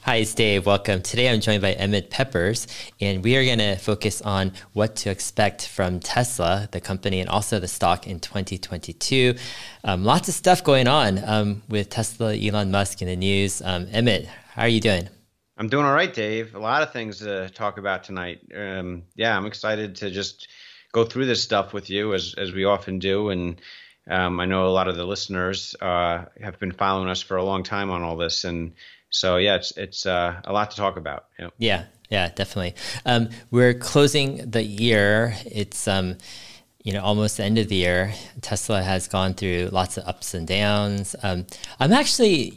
Hi, it's Dave. Welcome. Today I'm joined by Emmett Peppers, and we are going to focus on what to expect from Tesla, the company, and also the stock in 2022. Lots of stuff going on with Tesla, Elon Musk in the news. Emmett, how are you doing? I'm doing all right, Dave. A lot of things to talk about tonight. Yeah, I'm excited to just go through this stuff with you as we often do. And I know a lot of the listeners have been following us for a long time on all this. And so, yeah, it's a lot to talk about. Yeah. Yeah, definitely. We're closing the year. It's almost the end of the year. Tesla has gone through lots of ups and downs. I'm actually,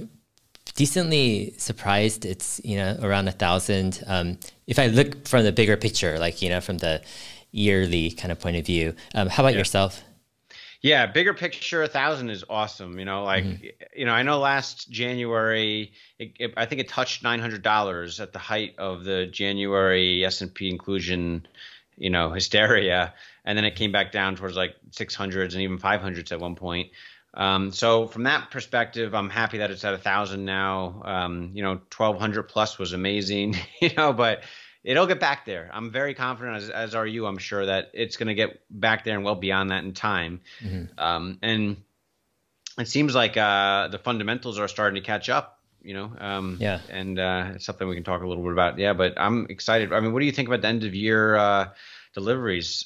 decently surprised it's, around 1,000. If I look from the bigger picture, like, from the yearly kind of point of view. How about Yeah. yourself? Yeah, bigger picture, 1,000 is awesome. I know last January, I think it touched $900 at the height of the January S&P inclusion, hysteria, and then it came back down towards like 600s and even 500s at one point. So from that perspective, I'm happy that it's at 1,000 now. 1,200 plus was amazing, but it'll get back there. I'm very confident, as are you. I'm sure that it's going to get back there and well beyond that in time. Hmm. And it seems like the fundamentals are starting to catch up. Yeah. And it's something we can talk a little bit about. Yeah, but I'm excited. I mean, what do you think about the end of year deliveries?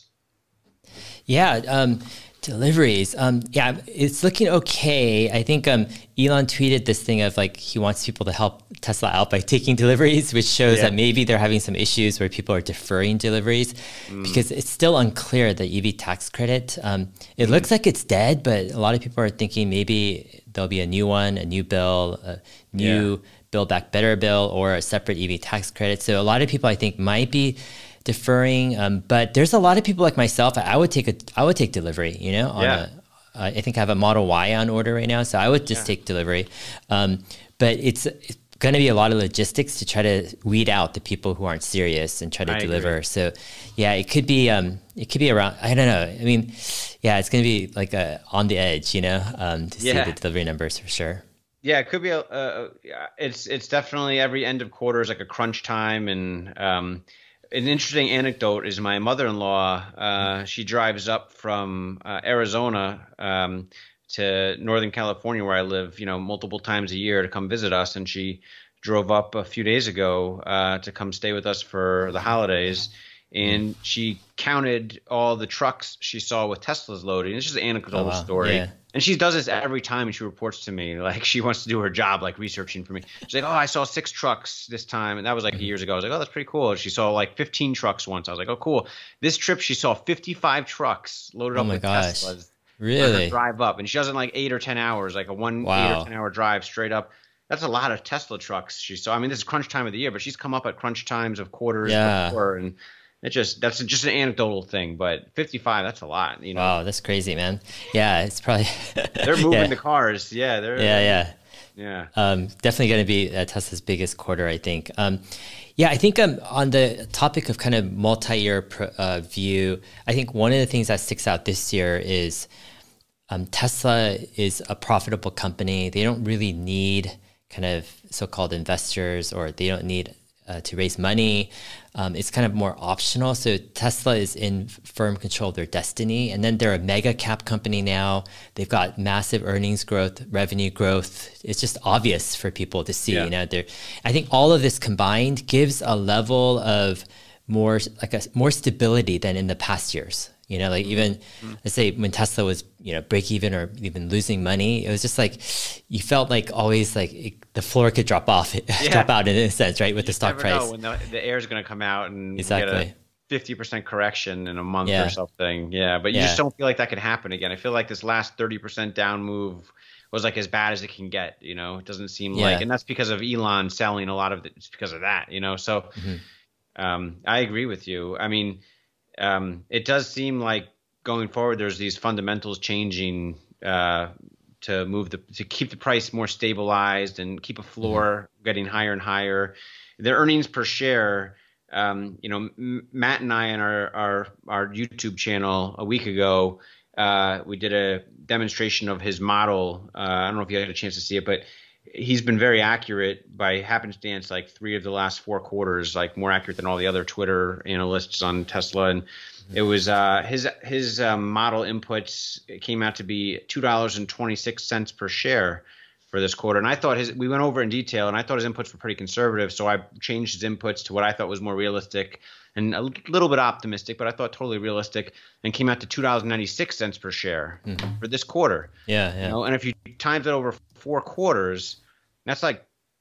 Yeah, deliveries. Yeah, it's looking okay. I think Elon tweeted this thing of like he wants people to help Tesla out by taking deliveries, which shows Yeah. that maybe they're having some issues where people are deferring deliveries because it's still unclear the EV tax credit. It looks like it's dead, but a lot of people are thinking maybe there'll be a new one, a new bill, a Yeah. new Build Back Better bill, or a separate EV tax credit. So a lot of people I think might be deferring, but there's a lot of people like myself. I would take delivery. Yeah. I think I have a Model Y on order right now, so I would just Yeah. take delivery. But it's going to be a lot of logistics to try to weed out the people who aren't serious and try to I agree. deliver. So, yeah, it could be around. I don't know. I mean, yeah, it's going to be like on the edge, to see the Yeah. delivery numbers for sure. Yeah, it could be yeah, it's definitely every end of quarter is like a crunch time, and an interesting anecdote is my mother-in-law. She drives up from Arizona to Northern California, where I live, multiple times a year to come visit us, and she drove up a few days ago to come stay with us for the holidays. And she counted all the trucks she saw with Teslas loaded. It's just an Oh anecdotal wow, story. yeah. And she does this every time, and she reports to me like she wants to do her job, like researching for me. She's like, "Oh, I saw 6 trucks this time," and that was like Mhm. years ago. I was like, "Oh, that's pretty cool." She saw like 15 trucks once. I was like, "Oh, cool." This trip, she saw 55 trucks loaded Oh up my with gosh, Teslas on her really? drive up, and she does it in like 8 or 10 hours, like a 8 or 10 Wow. hour drive straight up. That's a lot of Tesla trucks she saw. I mean, this is crunch time of the year, but she's come up at crunch times of quarters Yeah. before, and that's just an anecdotal thing. But 55, that's a lot. Wow, that's crazy, man. Yeah, it's probably They're moving yeah, the cars. Yeah, yeah, yeah. yeah. Definitely going to be Tesla's biggest quarter, I think. Yeah, I think on the topic of kind of multi-year view, I think one of the things that sticks out this year is Tesla is a profitable company. They don't really need kind of so-called investors, or they don't need to raise money. It's kind of more optional. So Tesla is in firm control of their destiny. And then they're a mega cap company now. They've got massive earnings growth, revenue growth. It's just obvious for people to see. Yeah. I think all of this combined gives a level of more stability than in the past years. Like even let's say when Tesla was break even or even losing money, it was just like you felt like always like the floor could drop off, Yeah. drop out in a sense, right, with You the just stock never know price. when the air is going to come out and we get a Exactly. 50% correction in a month or Yeah. something. Yeah. But you just Yeah. don't feel like that could happen again. I feel like this last 30% down move was like as bad as it can get. It doesn't seem like, Yeah. and that's because of Elon selling a lot of it. It's because of that. So Hmm. I agree with you. I mean, it does seem like going forward, there's these fundamentals changing to keep the price more stabilized and keep a Hmm. floor getting higher and higher. The earnings per share. Matt and I on our YouTube channel a week ago, we did a demonstration of his model. I don't know if you had a chance to see it, but he's been very accurate by happenstance, like 3 of the last 4 quarters, like more accurate than all the other Twitter analysts on Tesla. And it was his model inputs came out to be $2.26 per share for this quarter. And I thought we went over in detail, and I thought his inputs were pretty conservative. So I changed his inputs to what I thought was more realistic and a little bit optimistic, but I thought totally realistic, and came out to $2.96 per share for this quarter. Yeah, yeah. You know, and if you times it over 4 quarters, that's like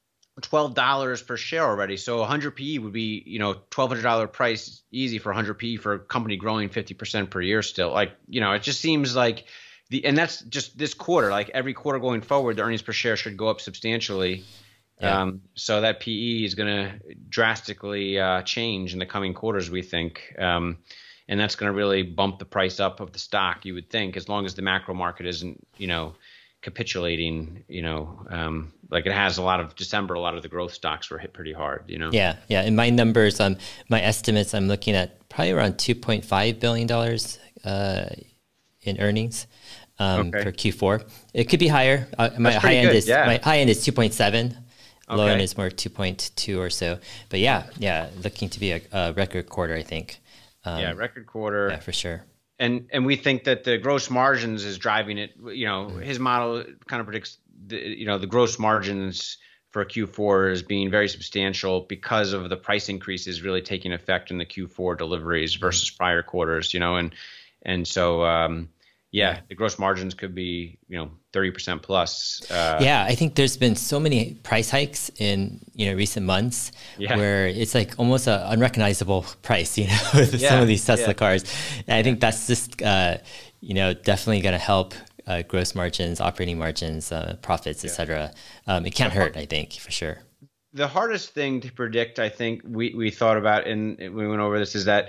$12 per share already. So 100 PE would be, $1,200 price easy for 100 PE for a company growing 50% per year still. Like, it just seems like and that's just this quarter. Like every quarter going forward, the earnings per share should go up substantially. Yeah. So that PE is going to drastically change in the coming quarters, we think. And that's going to really bump the price up of the stock, you would think, as long as the macro market isn't, capitulating, like it has a lot of the growth stocks were hit pretty hard, Yeah. Yeah. In my numbers, my estimates, I'm looking at probably around $2.5 billion in earnings for Q4. It could be higher. My high end is 2.7. Low end is more 2.2 or so. But yeah, looking to be a record quarter, I think. Record quarter. Yeah, for sure. And we think that the gross margins is driving it. His model kind of predicts the gross margins for Q4 as being very substantial because of the price increases really taking effect in the Q4 deliveries versus prior quarters. And so the gross margins could be 30% plus. I think there's been so many price hikes in recent months where it's like almost an unrecognizable price, with some of these Tesla cars. And I think that's just definitely going to help gross margins, operating margins, profits, etc. It can't hurt, I think, for sure. The hardest thing to predict, I think, we thought about and we went over this, is that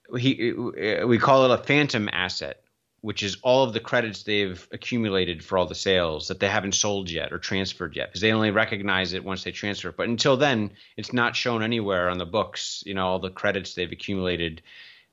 we call it a phantom asset, which is all of the credits they've accumulated for all the sales that they haven't sold yet or transferred yet, because they only recognize it once they transfer it. But until then, it's not shown anywhere on the books, all the credits they've accumulated.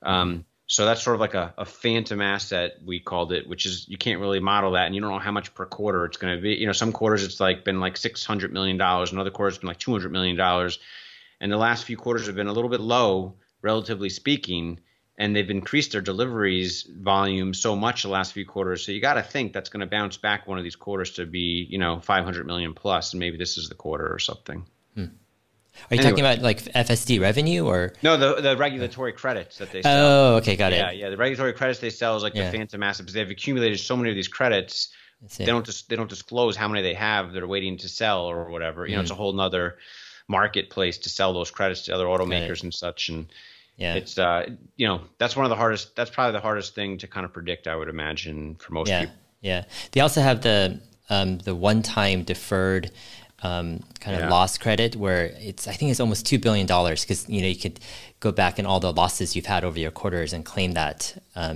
So that's sort of like a phantom asset, we called it, which is you can't really model that, and you don't know how much per quarter it's going to be. Some quarters it's been like $600 million, and other quarters it's been like $200 million. And the last few quarters have been a little bit low, relatively speaking. And they've increased their deliveries volume so much the last few quarters. So you got to think that's going to bounce back one of these quarters to be, 500 million plus. And maybe this is the quarter or something. Are you talking about like FSD revenue or? No, the regulatory credits that they sell. Oh, okay. Got it. Yeah. The regulatory credits they sell is like the phantom asset, because they've accumulated so many of these credits. They don't disclose how many they have. They're waiting to sell or whatever. It's a whole nother marketplace to sell those credits to other automakers and such. And it's that's one of the hardest. That's probably the hardest thing to kind of predict, I would imagine, for most people. Yeah. They also have the one-time deferred kind of loss credit, where I think it's almost $2 billion, because you could go back and all the losses you've had over your quarters and claim that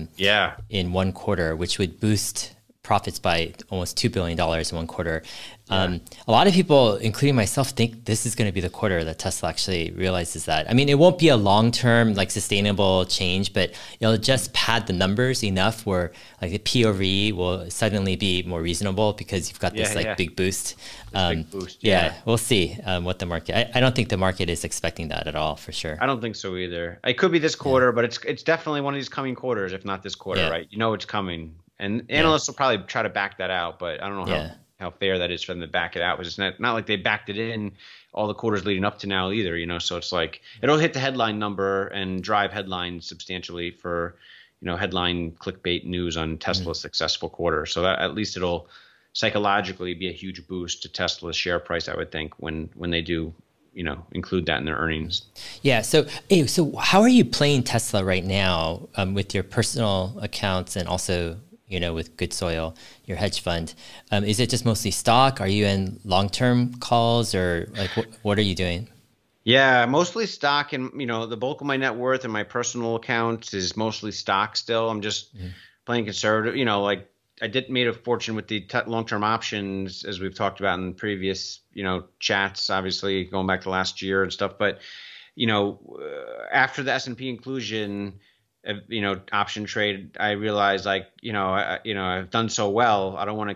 in one quarter, which would boost profits by almost $2 billion in one quarter. A lot of people, including myself, think this is going to be the quarter that Tesla actually realizes that. I mean, it won't be a long-term, sustainable change, but it'll just pad the numbers enough where the POV will suddenly be more reasonable, because you've got this big boost. Big boost. We'll see what the market. I don't think the market is expecting that at all, for sure. I don't think so either. It could be this quarter, but it's definitely one of these coming quarters, if not this quarter, right? It's coming. And analysts will probably try to back that out, but I don't know how fair that is for them to back it out. Because it's not like they backed it in all the quarters leading up to now either, So it's like it'll hit the headline number and drive headlines substantially for, headline clickbait news on Tesla's successful quarter. So that, at least it'll psychologically be a huge boost to Tesla's share price, I would think, when they do, include that in their earnings. Yeah. So how are you playing Tesla right now with your personal accounts and also with Good Soil, your hedge fund? Is it just mostly stock? Are you in long-term calls, or what are you doing? Yeah, mostly stock, and the bulk of my net worth and my personal accounts is mostly stock still. I'm just playing conservative. I made a fortune with the long-term options, as we've talked about in previous chats, obviously going back to last year and stuff. But after the S&P inclusion, option trade, I realized I've done so well. I don't want to keep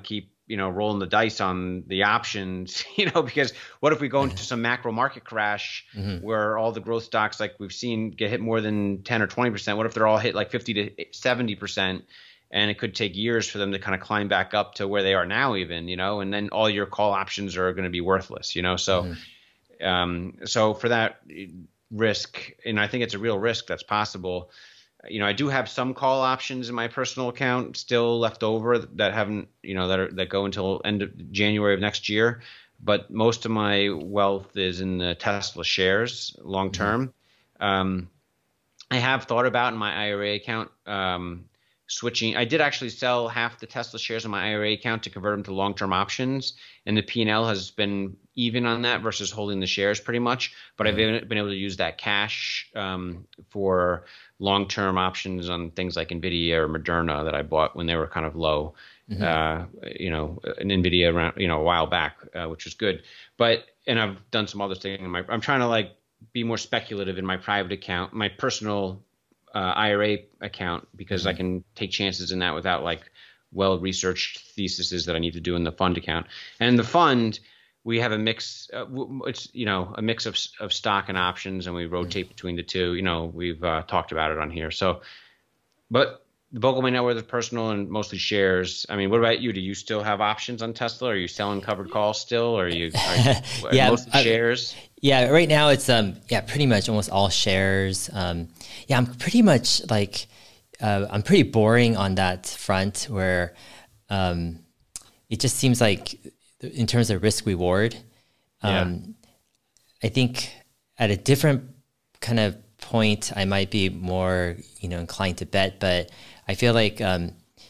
rolling the dice on the options, because what if we go into some macro market crash where all the growth stocks like we've seen get hit more than 10 or 20%? What if they're all hit like 50 to 70%? And it could take years for them to kind of climb back up to where they are now even, and then all your call options are going to be worthless, so so for that risk, and I think it's a real risk that's possible. I do have some call options in my personal account still left over that haven't, that go until end of January of next year. But most of my wealth is in the Tesla shares long term. I have thought about in my IRA account switching. I did actually sell half the Tesla shares in my IRA account to convert them to long-term options, and the P&L has been even on that versus holding the shares pretty much. But I've been able to use that cash for long-term options on things like Nvidia or Moderna that I bought when they were kind of low. An Nvidia around a while back, which was good. And I've done some other things. I'm trying to like be more speculative in my private account, my personal IRA account, because I can take chances in that without like well-researched theses that I need to do in the fund account. And in the fund, we have a mix. It's a mix of stock and options, and we rotate between the two. We've talked about it on here. So, but the bulk of my net worth is personal and mostly shares. I mean, what about you? Do you still have options on Tesla? Are you selling covered calls still, or are you mostly shares? Yeah, right now it's pretty much almost all shares. I'm pretty much like I'm pretty boring on that front where it just seems like in terms of risk reward, I think at a different kind of point I might be more inclined to bet, but I feel like there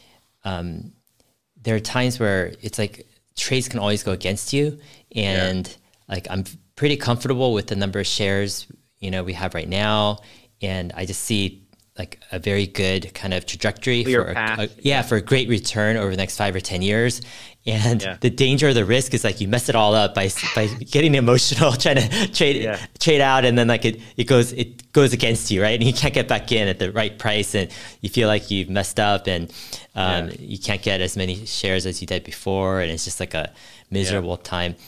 are times where it's like trades can always go against you, and like I'm pretty comfortable with the number of shares we have right now, and I just see like a very good kind of trajectory for a great return over the next 5 or 10 years. And the danger or the risk is like you mess it all up by getting emotional, trying to trade out, and then like it goes against you, right? And you can't get back in at the right price, and you feel like you've messed up, and you can't get as many shares as you did before, and it's just like a miserable time.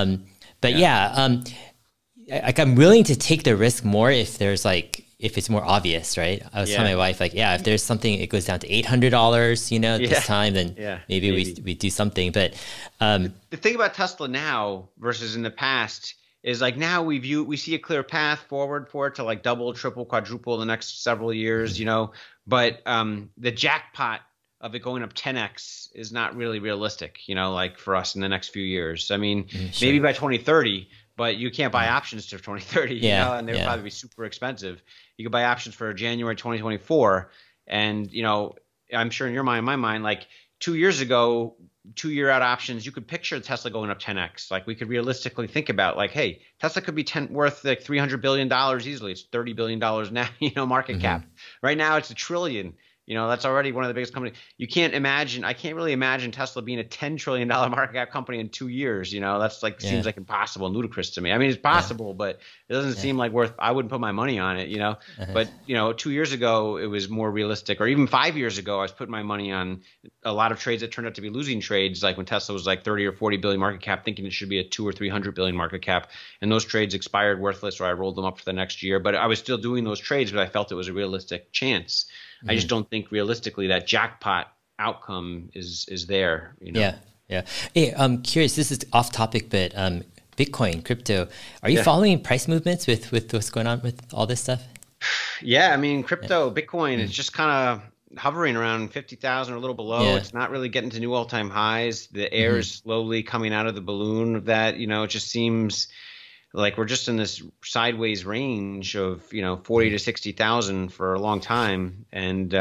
Like I'm willing to take the risk more if it's more obvious, right? I was telling my wife, like, if there's something, it goes down to $800, this time, then maybe we do something. But the thing about Tesla now versus in the past is like now we see a clear path forward for it to like double, triple, quadruple the next several years, But the jackpot of it going up 10x is not really realistic, like for us in the next few years. I mean, maybe by 2030. But you can't buy options to 2030, and they would probably be super expensive. You could buy options for January 2024, and I'm sure in my mind, like 2 years ago, 2-year out options, you could picture Tesla going up 10x. Like we could realistically think about, like, hey, Tesla could be worth like $300 billion easily. It's $30 billion now, market cap. Right now, it's $1 trillion. That's already one of the biggest companies. I can't really imagine Tesla being a $10 trillion market cap company in 2 years. That's like, seems like impossible and ludicrous to me. I mean, it's possible, but it doesn't seem like I wouldn't put my money on it, But, 2 years ago, it was more realistic, or even 5 years ago, I was putting my money on a lot of trades that turned out to be losing trades, like when Tesla was like 30 or 40 billion market cap, thinking it should be a 200 or 300 billion market cap. And those trades expired worthless, or I rolled them up for the next year. But I was still doing those trades, but I felt it was a realistic chance. I just don't think realistically that jackpot outcome is there. Yeah. Hey, I'm curious. This is off topic, but Bitcoin, crypto. Are you following price movements with what's going on with all this stuff? Yeah, I mean, Bitcoin is just kind of hovering around 50,000 or a little below. It's not really getting to new all-time highs. The air is slowly coming out of the balloon of that. It just seems like we're just in this sideways range of 40 to 60,000 for a long time, and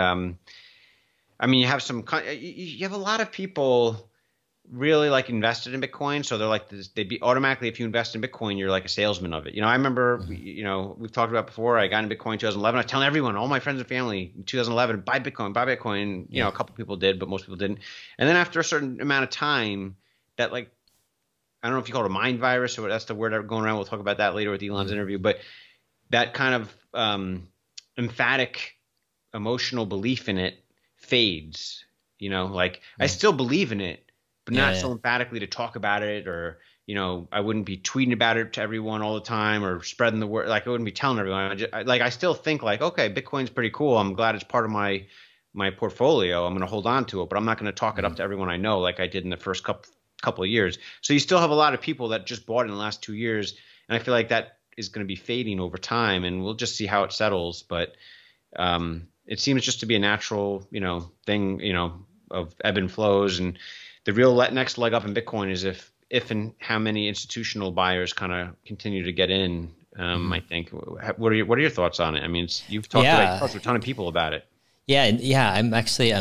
I mean you have a lot of people really like invested in Bitcoin, so they're like this, they'd be automatically, if you invest in Bitcoin, you're like a salesman of it. I remember we've talked about before. I got into Bitcoin in 2011. I was telling everyone, all my friends and family, in 2011, buy Bitcoin. A couple people did, but most people didn't. And then after a certain amount of time, that like, I don't know if you call it a mind virus or what, that's the word going around. We'll talk about that later with Elon's interview. But that kind of emphatic emotional belief in it fades. I still believe in it, but not so emphatically to talk about it, or I wouldn't be tweeting about it to everyone all the time or spreading the word. Like I wouldn't be telling everyone. I still think like, okay, Bitcoin's pretty cool. I'm glad it's part of my portfolio. I'm going to hold on to it, but I'm not going to talk it up to everyone I know like I did in the first couple of years. So you still have a lot of people that just bought in the last 2 years, and I feel like that is going to be fading over time, and we'll just see how it settles. But it seems just to be a natural, thing, of ebb and flows. And the real next leg up in Bitcoin is if and how many institutional buyers kind of continue to get in. I think. What are your thoughts on it? I mean, you've talked to a ton of people about it. Yeah, I'm actually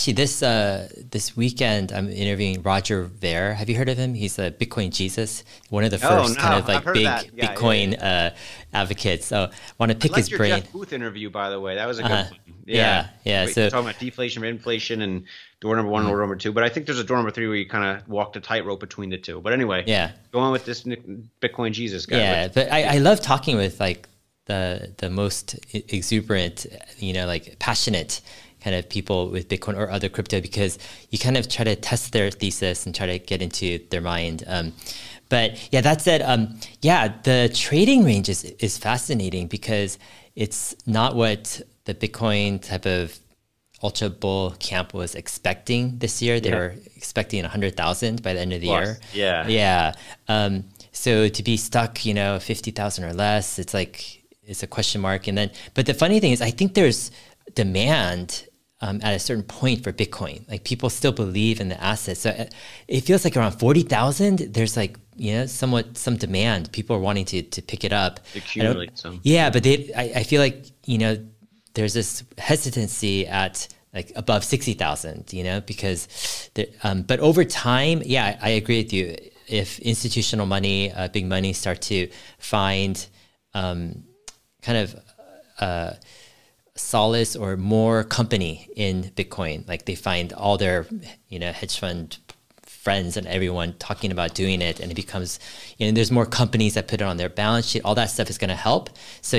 this weekend I'm interviewing Roger Ver. Have you heard of him? He's a Bitcoin Jesus, one of the first kind of like big Bitcoin advocates. So I want to pick his brain. Jeff Booth interview, by the way, that was a good one. Yeah. So talking about deflation, inflation, and door number 1 and door number 2. But I think there's a door number 3 where you kind of walk the tightrope between the two. But anyway, go on with this Bitcoin Jesus guy. Yeah, but I love talking with like the most exuberant, like passionate kind of people with Bitcoin or other crypto, because you kind of try to test their thesis and try to get into their mind. But yeah, that said, the trading range is fascinating because it's not what the Bitcoin type of ultra bull camp was expecting this year. They were expecting 100,000 by the end of the year. Yeah. So to be stuck, 50,000 or less, it's like, it's a question mark. But the funny thing is, I think there's demand at a certain point for Bitcoin. Like people still believe in the asset. So it feels like around 40,000, there's like, somewhat some demand. People are wanting to pick it up. Accumulate some. Yeah, but I feel like, there's this hesitancy at like above 60,000, because, but over time, I agree with you. If institutional money, big money start to find kind of solace or more company in Bitcoin, like they find all their, hedge fund friends and everyone talking about doing it, and it becomes, there's more companies that put it on their balance sheet, all that stuff is going to help. So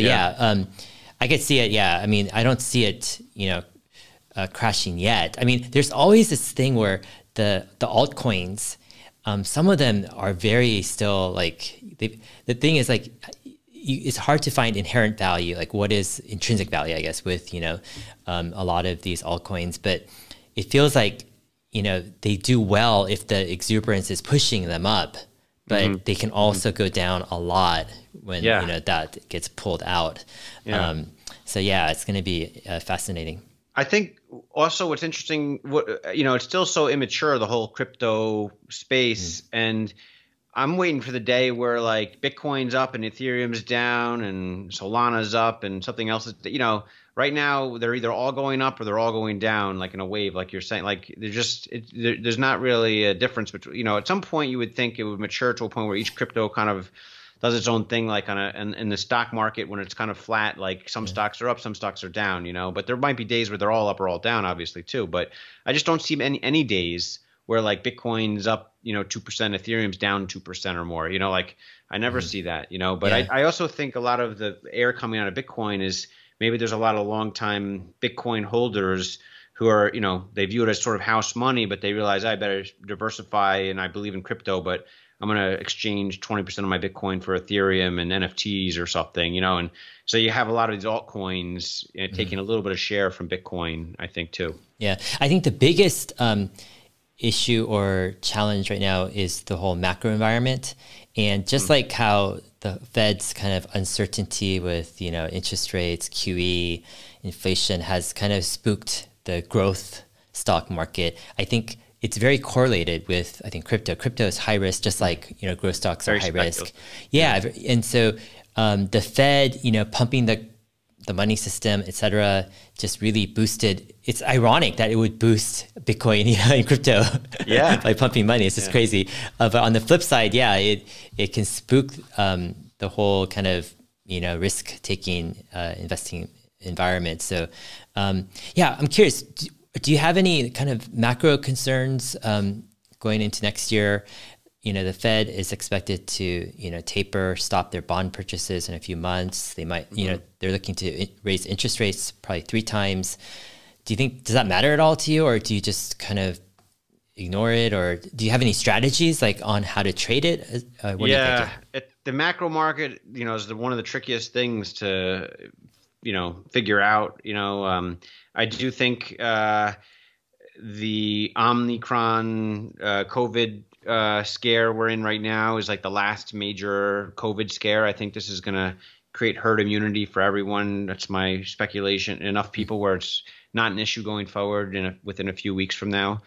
I could see it. Yeah. I mean, I don't see it, crashing yet. I mean, there's always this thing where the altcoins, some of them are very still like, the thing is like, it's hard to find inherent value, like what is intrinsic value, I guess, with, a lot of these altcoins. But it feels like, they do well if the exuberance is pushing them up, but they can also go down a lot when, that gets pulled out. So it's going to be fascinating. I think also what's interesting, it's still so immature, the whole crypto space. And I'm waiting for the day where like Bitcoin's up and Ethereum's down and Solana's up and something else is, right now they're either all going up or they're all going down, like in a wave, like you're saying. Like there's not really a difference between, at some point you would think it would mature to a point where each crypto kind of does its own thing, like in the stock market when it's kind of flat, like some stocks are up, some stocks are down, but there might be days where they're all up or all down, obviously too. But I just don't see any days where like Bitcoin's up, 2%, Ethereum's down 2% or more, like I never see that, but I also think a lot of the air coming out of Bitcoin is maybe there's a lot of longtime Bitcoin holders who are, they view it as sort of house money, but they realize I better diversify and I believe in crypto, but I'm going to exchange 20% of my Bitcoin for Ethereum and NFTs or something, and so you have a lot of these altcoins taking a little bit of share from Bitcoin, I think too. Yeah, I think the biggest issue or challenge right now is the whole macro environment. And just like how the Fed's kind of uncertainty with, interest rates, QE, inflation has kind of spooked the growth stock market, I think it's very correlated with, I think, crypto. Crypto is high risk, just like, growth stocks are high risk. Yeah. And so the Fed, pumping the money system, et cetera, just really boosted. It's ironic that it would boost Bitcoin, and crypto, by pumping money. It's just crazy. But on the flip side, it can spook the whole kind of risk-taking investing environment. So, I'm curious. Do you have any kind of macro concerns going into next year? The Fed is expected to, taper, stop their bond purchases in a few months. They might, they're looking to raise interest rates probably 3 times. Do you think, does that matter at all to you? Or do you just kind of, ignore it, or do you have any strategies like on how to trade it? What do you think? The macro market, is one of the trickiest things to, figure out. I do think the Omicron COVID scare we're in right now is like the last major COVID scare. I think this is going to create herd immunity for everyone. That's my speculation. Enough people where it's not an issue going forward within a few weeks from now.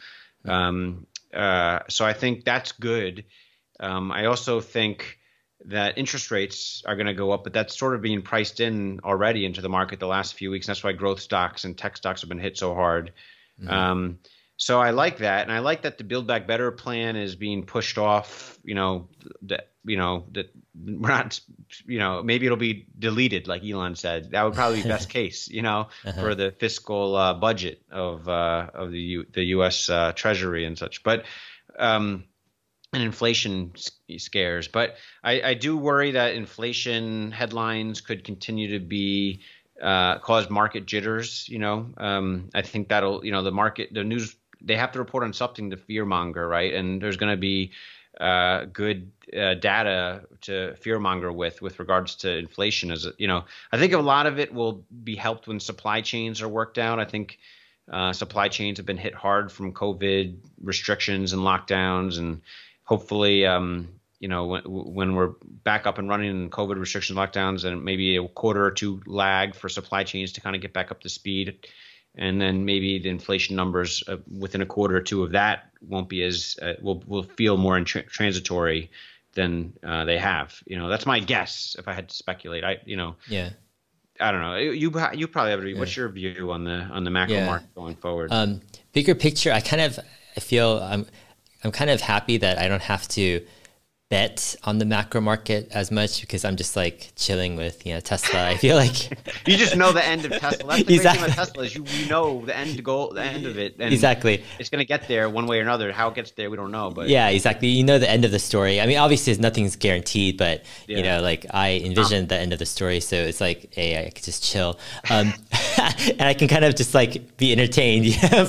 So I think that's good. I also think that interest rates are going to go up, but that's sort of being priced in already into the market the last few weeks. That's why growth stocks and tech stocks have been hit so hard. Mm-hmm. So I like that, and I like that the Build Back Better plan is being pushed off. That we're not, maybe it'll be deleted, like Elon said. That would probably be best case, for the fiscal budget of the U.S. Treasury and such. But and inflation scares. But I do worry that inflation headlines could continue to be cause market jitters. I think that'll, the news, they have to report on something to fearmonger, right? And there's going to be good data to fearmonger with regards to inflation. I think a lot of it will be helped when supply chains are worked out. I think supply chains have been hit hard from COVID restrictions and lockdowns, and hopefully, when we're back up and running in COVID restrictions, lockdowns, and maybe a quarter or two lag for supply chains to kind of get back up to speed. And then maybe the inflation numbers within a quarter or two of that won't be as will feel more transitory than they have. That's my guess. If I had to speculate, I don't know. You probably have. What's your view on the macro market going forward? Bigger picture, I feel I'm kind of happy that I don't have to bet on the macro market as much, because I'm just like chilling with Tesla. I feel like you just know the end of Tesla. That's the great thing about Tesla is you know the end goal, the end of it. And exactly. It's going to get there one way or another. How it gets there, we don't know. But yeah, exactly. You know the end of the story. I mean, obviously nothing's guaranteed, but like I envision the end of the story, so it's like, hey, I could just chill, and I can kind of just like be entertained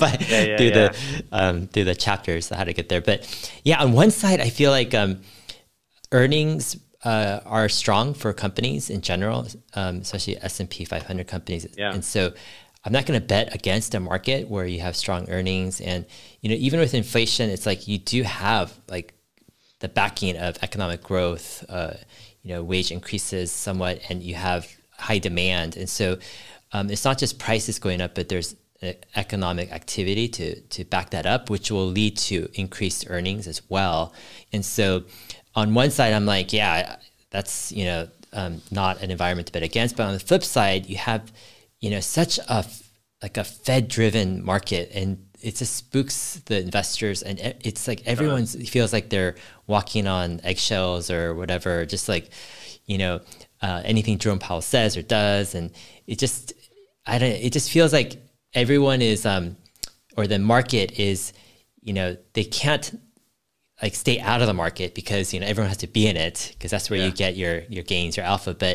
through the chapters, how to get there. But yeah, on one side, I feel like earnings are strong for companies in general, especially S&P 500 companies. Yeah. And so I'm not going to bet against a market where you have strong earnings. And, even with inflation, it's like you do have like the backing of economic growth, wage increases somewhat, and you have high demand. And so it's not just prices going up, but there's economic activity to back that up, which will lead to increased earnings as well. And so on one side, I'm like, yeah, that's, not an environment to bet against. But on the flip side, you have, such a Fed-driven market, and it just spooks the investors. And it's like everyone feels like they're walking on eggshells or whatever, just like, anything Jerome Powell says or does. And it just feels like everyone is, or the market is, they can't like stay out of the market because everyone has to be in it, because that's where you get your gains, your alpha. But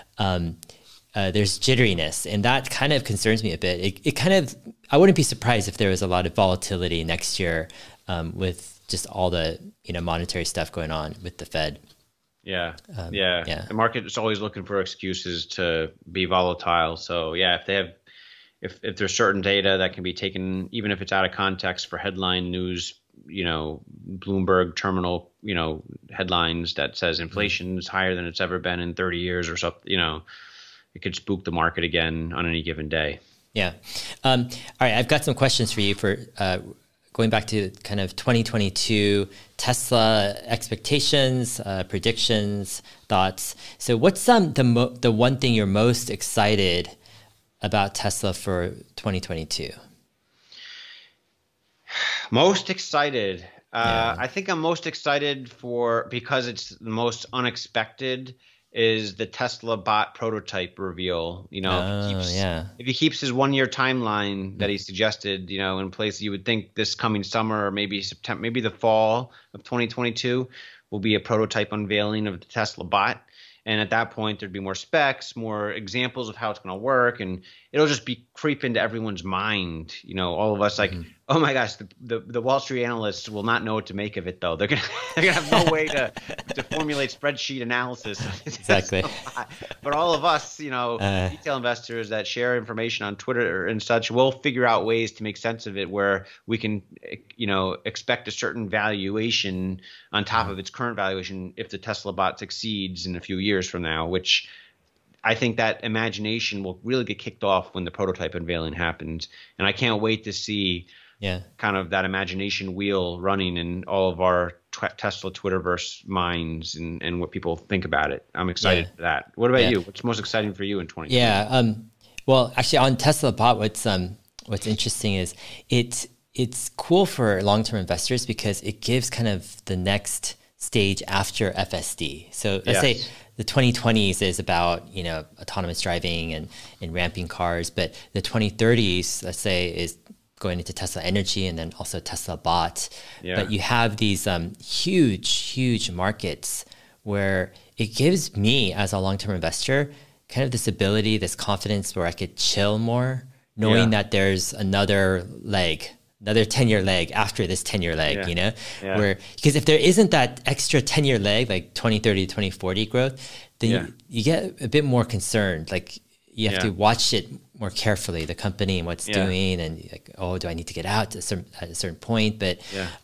there's jitteriness, and that kind of concerns me a bit. It kind of, I wouldn't be surprised if there was a lot of volatility next year with just all the monetary stuff going on with the Fed. Yeah. The market is always looking for excuses to be volatile. So yeah, if they have, if there's certain data that can be taken, even if it's out of context for headline news, Bloomberg terminal, headlines that says inflation is higher than it's ever been in 30 years or something, it could spook the market again on any given day. Yeah. All right. I've got some questions for you for going back to kind of 2022 Tesla expectations, predictions, thoughts. So what's the one thing you're most excited about Tesla for 2022? Most excited. I think I'm most excited because it's the most unexpected is the Tesla bot prototype reveal. If he keeps his 1 year timeline that he suggested, in place, you would think this coming summer or maybe September, maybe the fall of 2022 will be a prototype unveiling of the Tesla bot. And at that point, there'd be more specs, more examples of how it's going to work. And it'll just be creep into everyone's mind. All of us like, oh my gosh, the Wall Street analysts will not know what to make of it though. They're gonna have no way to formulate spreadsheet analysis. Exactly. But all of us, retail investors that share information on Twitter and such, will figure out ways to make sense of it where we can, expect a certain valuation on top of its current valuation if the Tesla bot succeeds in a few years from now, which I think that imagination will really get kicked off when the prototype unveiling happens. And I can't wait to see kind of that imagination wheel running in all of our Tesla Twitterverse minds and what people think about it. I'm excited for that. What about you? What's most exciting for you in 2020? Yeah. Well, actually, on Tesla Bot, what's interesting is it's cool for long-term investors because it gives kind of the next stage after FSD. So let's say the 2020s is about, autonomous driving and ramping cars, but the 2030s, let's say, is going into Tesla Energy and then also Tesla Bot. But you have these huge markets where it gives me as a long-term investor kind of this ability, this confidence where I could chill more, knowing that there's another 10-year leg after this 10-year leg, where, because if there isn't that extra 10-year leg, like 2030 to 2040 growth, then you get a bit more concerned. Like you have to watch it more carefully, the company and what's doing, and like, oh, do I need to get out at a certain point? But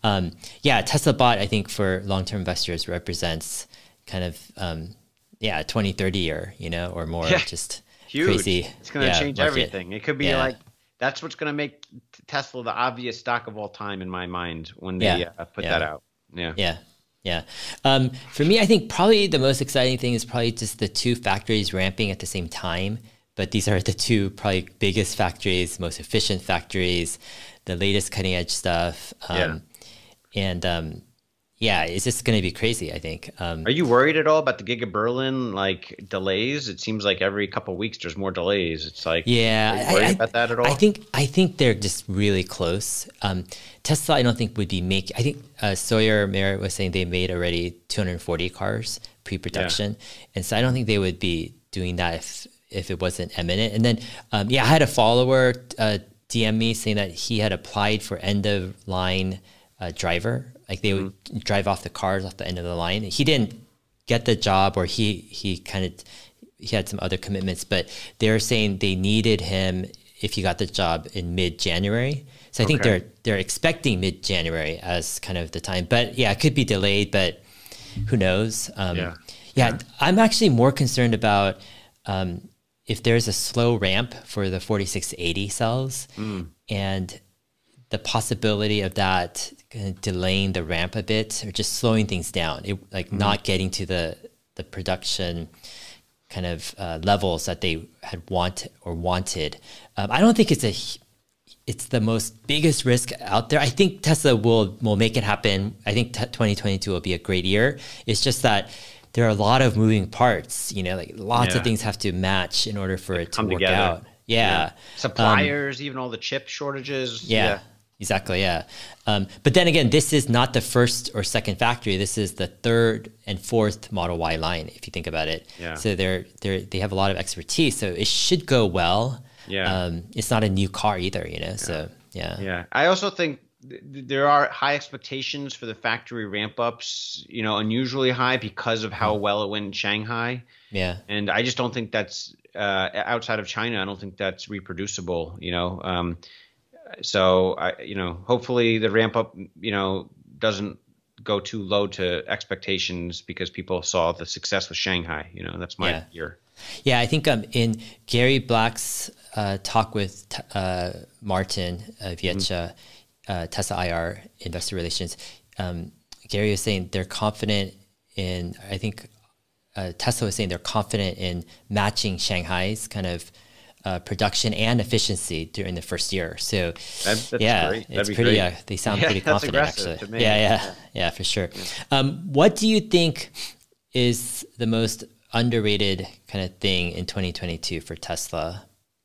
Tesla Bot, I think for long-term investors represents kind of 20, 30 year, or more, just huge. Crazy. It's going to change everything. It could be like, that's what's going to make Tesla the obvious stock of all time in my mind when they put that out. Yeah. For me, I think probably the most exciting thing is probably just the two factories ramping at the same time. But these are the two probably biggest factories, most efficient factories, the latest cutting edge stuff. It's just going to be crazy, I think. Are you worried at all about the Giga Berlin delays? It seems like every couple of weeks there's more delays. It's like, are you worried about that at all? I think they're just really close. Tesla, I don't think would be making. I think Sawyer Merritt was saying they made already 240 cars pre-production, and so I don't think they would be doing that if it wasn't imminent. And then I had a follower DM me saying that he had applied for end of line driver. Like they would drive off the cars off the end of the line. He didn't get the job, or he had some other commitments, but they were saying they needed him if he got the job in mid-January. So I think they're expecting mid-January as kind of the time. But it could be delayed, but who knows? I'm actually more concerned about if there's a slow ramp for the 4680 cells and the possibility of that kind of delaying the ramp a bit or just slowing things down, not getting to the production kind of levels that they had wanted. I don't think it's the most biggest risk out there. I think Tesla will make it happen. I think 2022 will be a great year. It's just that there are a lot of moving parts, lots of things have to match in order for it to work out. Suppliers, even all the chip shortages. Exactly. But then again, this is not the first or second factory. This is the third and fourth Model Y line, if you think about it. So they have a lot of expertise. So it should go well. It's not a new car either, So I also think there are high expectations for the factory ramp ups, unusually high because of how well it went in Shanghai. And I just don't think that's outside of China. I don't think that's reproducible. So hopefully the ramp up, doesn't go too low to expectations because people saw the success with Shanghai. That's my fear. I think in Gary Black's talk with Martin Viecha, Tesla IR Investor Relations, Gary was saying they're confident in. I think Tesla was saying they're confident in matching Shanghai's kind of production and efficiency during the first year. So that's great. It's pretty. They sound pretty confident, actually. To me. Yeah, for sure. What do you think is the most underrated kind of thing in 2022 for Tesla?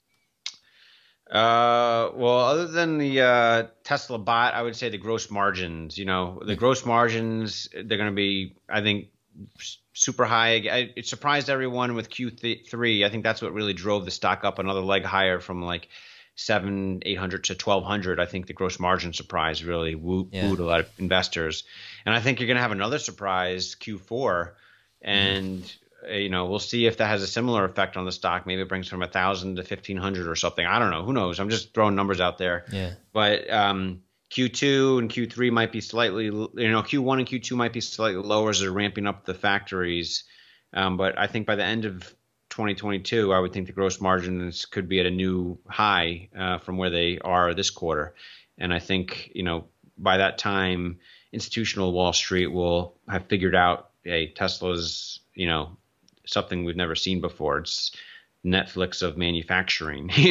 Well, other than the Tesla Bot, I would say the gross margins. The gross margins, they're going to be, I think, super high. It surprised everyone with Q3. I think that's what really drove the stock up another leg higher from like 800 to 1200. I think the gross margin surprise really wooed a lot of investors. And I think you're going to have another surprise Q4. And, we'll see if that has a similar effect on the stock. Maybe it brings from 1,000 to 1,500 or something. I don't know. Who knows? I'm just throwing numbers out there. Yeah. But Q2 and Q3 might be slightly, Q1 and Q2 might be slightly lower as they're ramping up the factories. But I think by the end of 2022, I would think the gross margins could be at a new high from where they are this quarter. And I think, by that time, institutional Wall Street will have figured out, hey, Tesla's, something we've never seen before. It's Netflix of manufacturing. They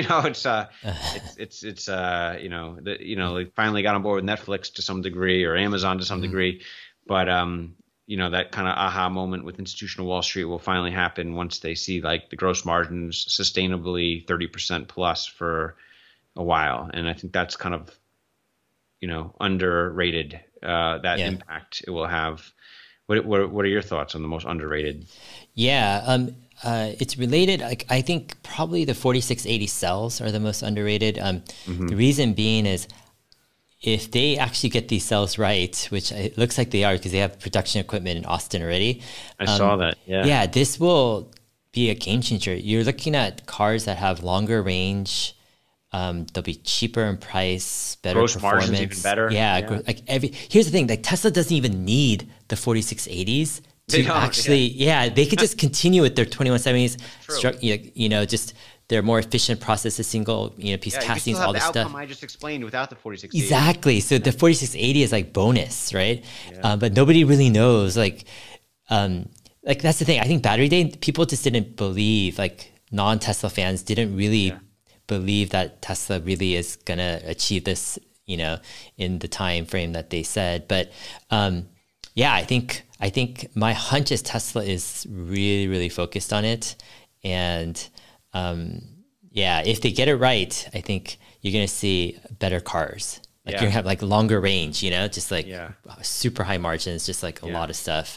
finally got on board with Netflix to some degree, or Amazon to some degree. But that kind of aha moment with institutional Wall Street will finally happen once they see like the gross margins sustainably 30% plus for a while. And I think that's kind of, underrated, that impact it will have. What are your thoughts on the most underrated? Yeah, it's related. I think probably the 4680 cells are the most underrated. The reason being is if they actually get these cells right, which it looks like they are because they have production equipment in Austin already. I saw that. Yeah. Yeah, this will be a game changer. You're looking at cars that have longer range. They'll be cheaper in price, better gross performance. Margins even better. Yeah. Here's the thing, like Tesla doesn't even need the 4680s to actually, they could just continue with their 2170s. Just their more efficient processes, single piece castings, all this stuff. The outcome I just explained without the 4680. Exactly. So the 4680 is like bonus, right? Yeah. But nobody really knows. Like that's the thing. I think Battery Day, people just didn't believe. Like non-Tesla fans didn't really believe that Tesla really is gonna achieve this, in the time frame that they said. But I think my hunch is Tesla is really, really focused on it. And if they get it right, I think you're going to see better cars. Like you're going to have like longer range, just like super high margins, just like a lot of stuff.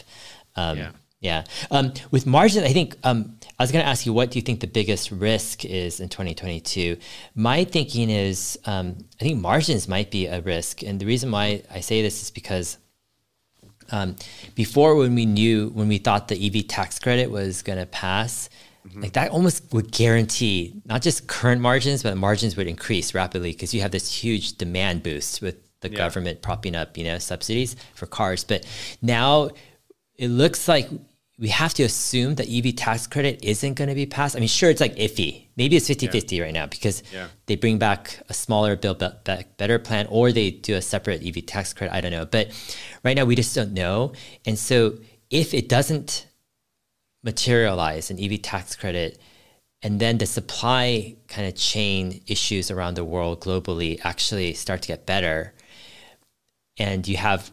With margin, I think I was going to ask you, what do you think the biggest risk is in 2022? My thinking is I think margins might be a risk. And the reason why I say this is because before when we thought the EV tax credit was going to pass, like that almost would guarantee not just current margins, but margins would increase rapidly because you have this huge demand boost with the government propping up, subsidies for cars. But now it looks like we have to assume that EV tax credit isn't going to be passed. I mean, sure, it's like iffy. Maybe it's 50-50 right now because they bring back a smaller Build Back Better plan, or they do a separate EV tax credit. I don't know. But right now we just don't know. And so if it doesn't materialize an EV tax credit, and then the supply kind of chain issues around the world globally actually start to get better, and you have,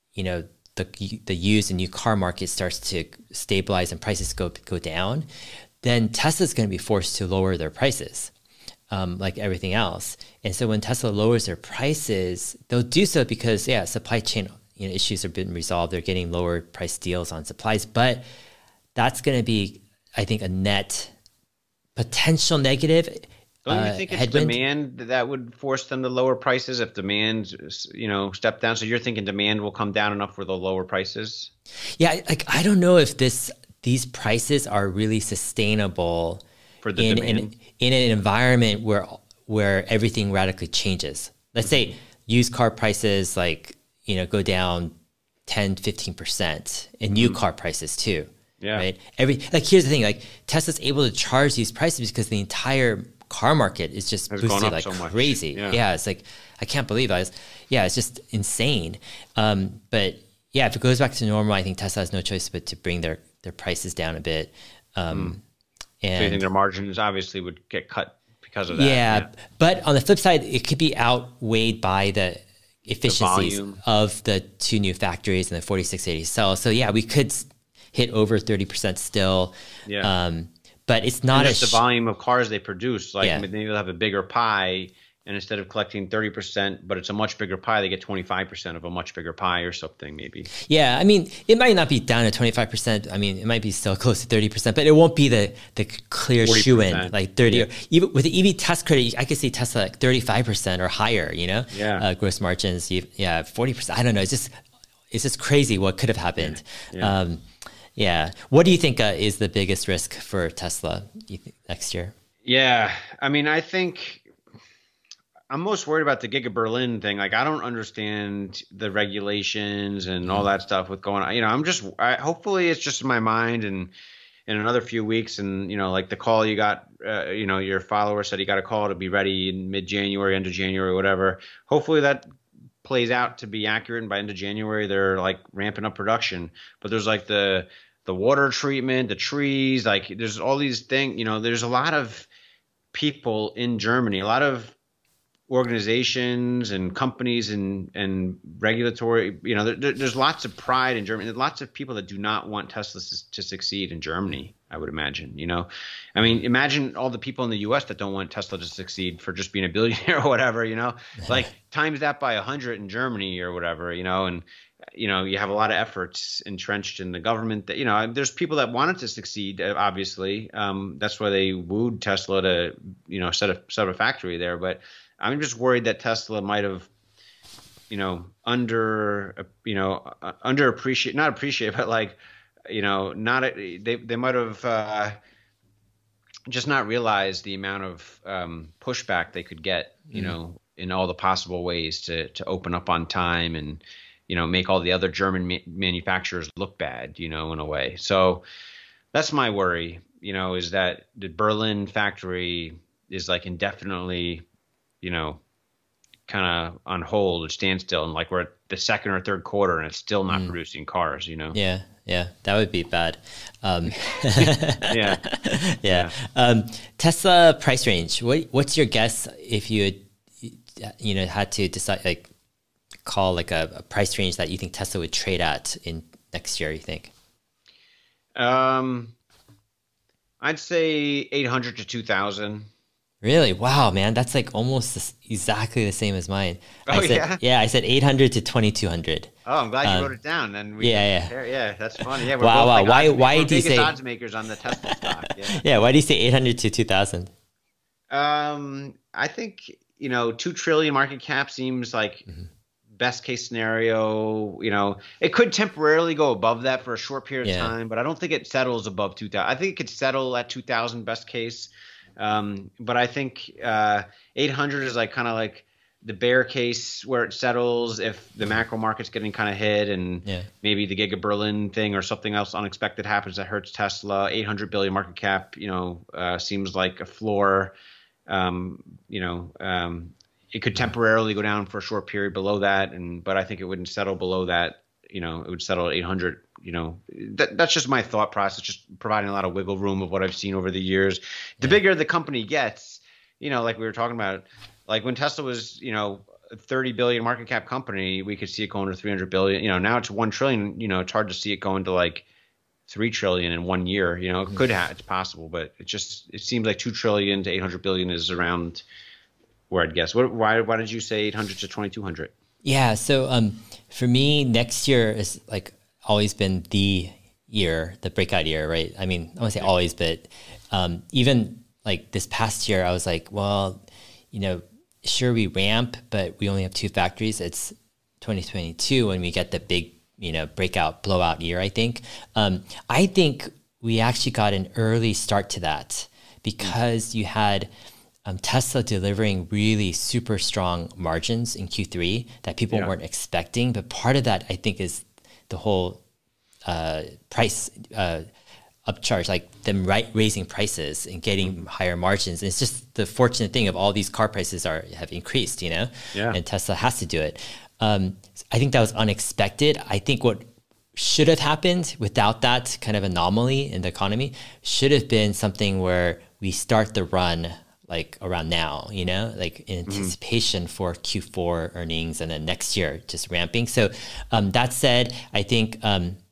the used and new car market starts to stabilize and prices go down, then Tesla's going to be forced to lower their prices, like everything else. And so when Tesla lowers their prices, they'll do so because supply chain issues have been resolved. They're getting lower price deals on supplies, but that's going to be, I think, a net potential negative. Don't you think it's headwind. Demand that would force them to lower prices if demand, step down? So you're thinking demand will come down enough for the lower prices? Yeah, I don't know if these prices are really sustainable for the demand in an environment where everything radically changes. Let's say used car prices go down 10-15%, and new car prices too. Yeah. Right. Here's the thing. Like Tesla's able to charge these prices because the entire car market is just boosted like so crazy. Yeah. It's like, I can't believe that. It's just insane. But if it goes back to normal, I think Tesla has no choice but to bring their prices down a bit. And so you think their margins obviously would get cut because of that? Yeah. But on the flip side, it could be outweighed by the efficiencies of the two new factories and the 4680 cells. So we could hit over 30% still. But it's not just the volume of cars they produce. Maybe they'll have a bigger pie, and instead of collecting 30%, but it's a much bigger pie, they get 25% of a much bigger pie or something, maybe. Yeah, I mean, it might not be down to 25%. I mean, it might be still close to 30%, but it won't be the clear shoe-in, like 30. Yeah. Or even with the EV tax credit, I could see Tesla like 35% or higher, you know? Yeah. Gross margins, yeah, 40%. I don't know. It's just crazy what could have happened. Yeah. Yeah. What do you think is the biggest risk for Tesla next year? Yeah. I mean, I think I'm most worried about the Giga Berlin thing. Like, I don't understand the regulations and all that stuff with going on. You know, hopefully it's just in my mind and in another few weeks. And, you know, like the call you got, you know, your follower said he got a call to be ready in mid-January, end of January, whatever. Hopefully that plays out to be accurate. And by end of January, they're like ramping up production. But there's like the water treatment, the trees, like there's all these things, you know, there's a lot of people in Germany, a lot of organizations and companies and regulatory, you know, there's lots of pride in Germany. There's lots of people that do not want Tesla to succeed in Germany, I would imagine, you know. I mean, imagine all the people in the US that don't want Tesla to succeed for just being a billionaire or whatever, you know, like times that by 100 in Germany or whatever, you know, and, you know, you have a lot of efforts entrenched in the government that, you know, there's people that wanted to succeed, obviously. That's why they wooed Tesla to, you know, set up a factory there. But I'm just worried that Tesla might have, you know, underappreciate, not appreciate, but like, you know, they might have just not realized the amount of pushback they could get, you know, in all the possible ways to open up on time and, you know, make all the other German manufacturers look bad, you know, in a way. So that's my worry, you know, is that the Berlin factory is like indefinitely, you know, kind of on hold or standstill, and like we're at the second or third quarter and it's still not producing cars, you know? Yeah, that would be bad. Yeah. Tesla price range. What's your guess if you had to decide, like, call like a price range that you think Tesla would trade at in next year, you think? I'd say 800 to 2,000. Really? Wow, man. That's like almost exactly the same as mine. Oh, I said 800 to 2,200. Oh, I'm glad you wrote it down. Then yeah, that's funny. Yeah, we're wow. Both like why do you say odds makers on the Tesla stock? Yeah. Yeah, why do you say 800 to 2,000? I think, you know, 2 trillion market cap seems like best case scenario. You know, it could temporarily go above that for a short period of time, but I don't think it settles above 2,000. I think it could settle at 2,000 best case. But I think 800 is like kind of like the bear case where it settles if the macro market's getting kind of hit and maybe the Giga Berlin thing or something else unexpected happens that hurts Tesla. 800 billion market cap, you know, seems like a floor. You know, it could temporarily go down for a short period below that, but I think it wouldn't settle below that. You know, it would settle at 800. You know, that's just my thought process, just providing a lot of wiggle room of what I've seen over the years. The bigger the company gets, you know, like we were talking about, like when Tesla was, you know, a 30 billion market cap company, we could see it going to 300 billion. You know, now it's 1 trillion. You know, it's hard to see it going to like 3 trillion in 1 year. You know, it could have, it's possible, but it seems like 2 trillion to 800 billion is around where I'd guess. Why did you say 800 to 2,200? Yeah. So for me, next year is like always been the breakout year, right? I mean, I won't say always, but even like this past year, I was like, well, you know, sure we ramp, but we only have 2 factories. It's 2022 when we get the big, you know, blowout year, I think. I think we actually got an early start to that because you had Tesla delivering really super strong margins in Q3 that people weren't expecting. But part of that, I think, is the whole price upcharge, like them raising prices and getting higher margins. And it's just the fortunate thing of all these car prices have increased, you know, and Tesla has to do it. I think that was unexpected. I think what should have happened without that kind of anomaly in the economy should have been something where we start the run like around now, you know, like in anticipation for Q4 earnings and then next year just ramping. So that said, I think,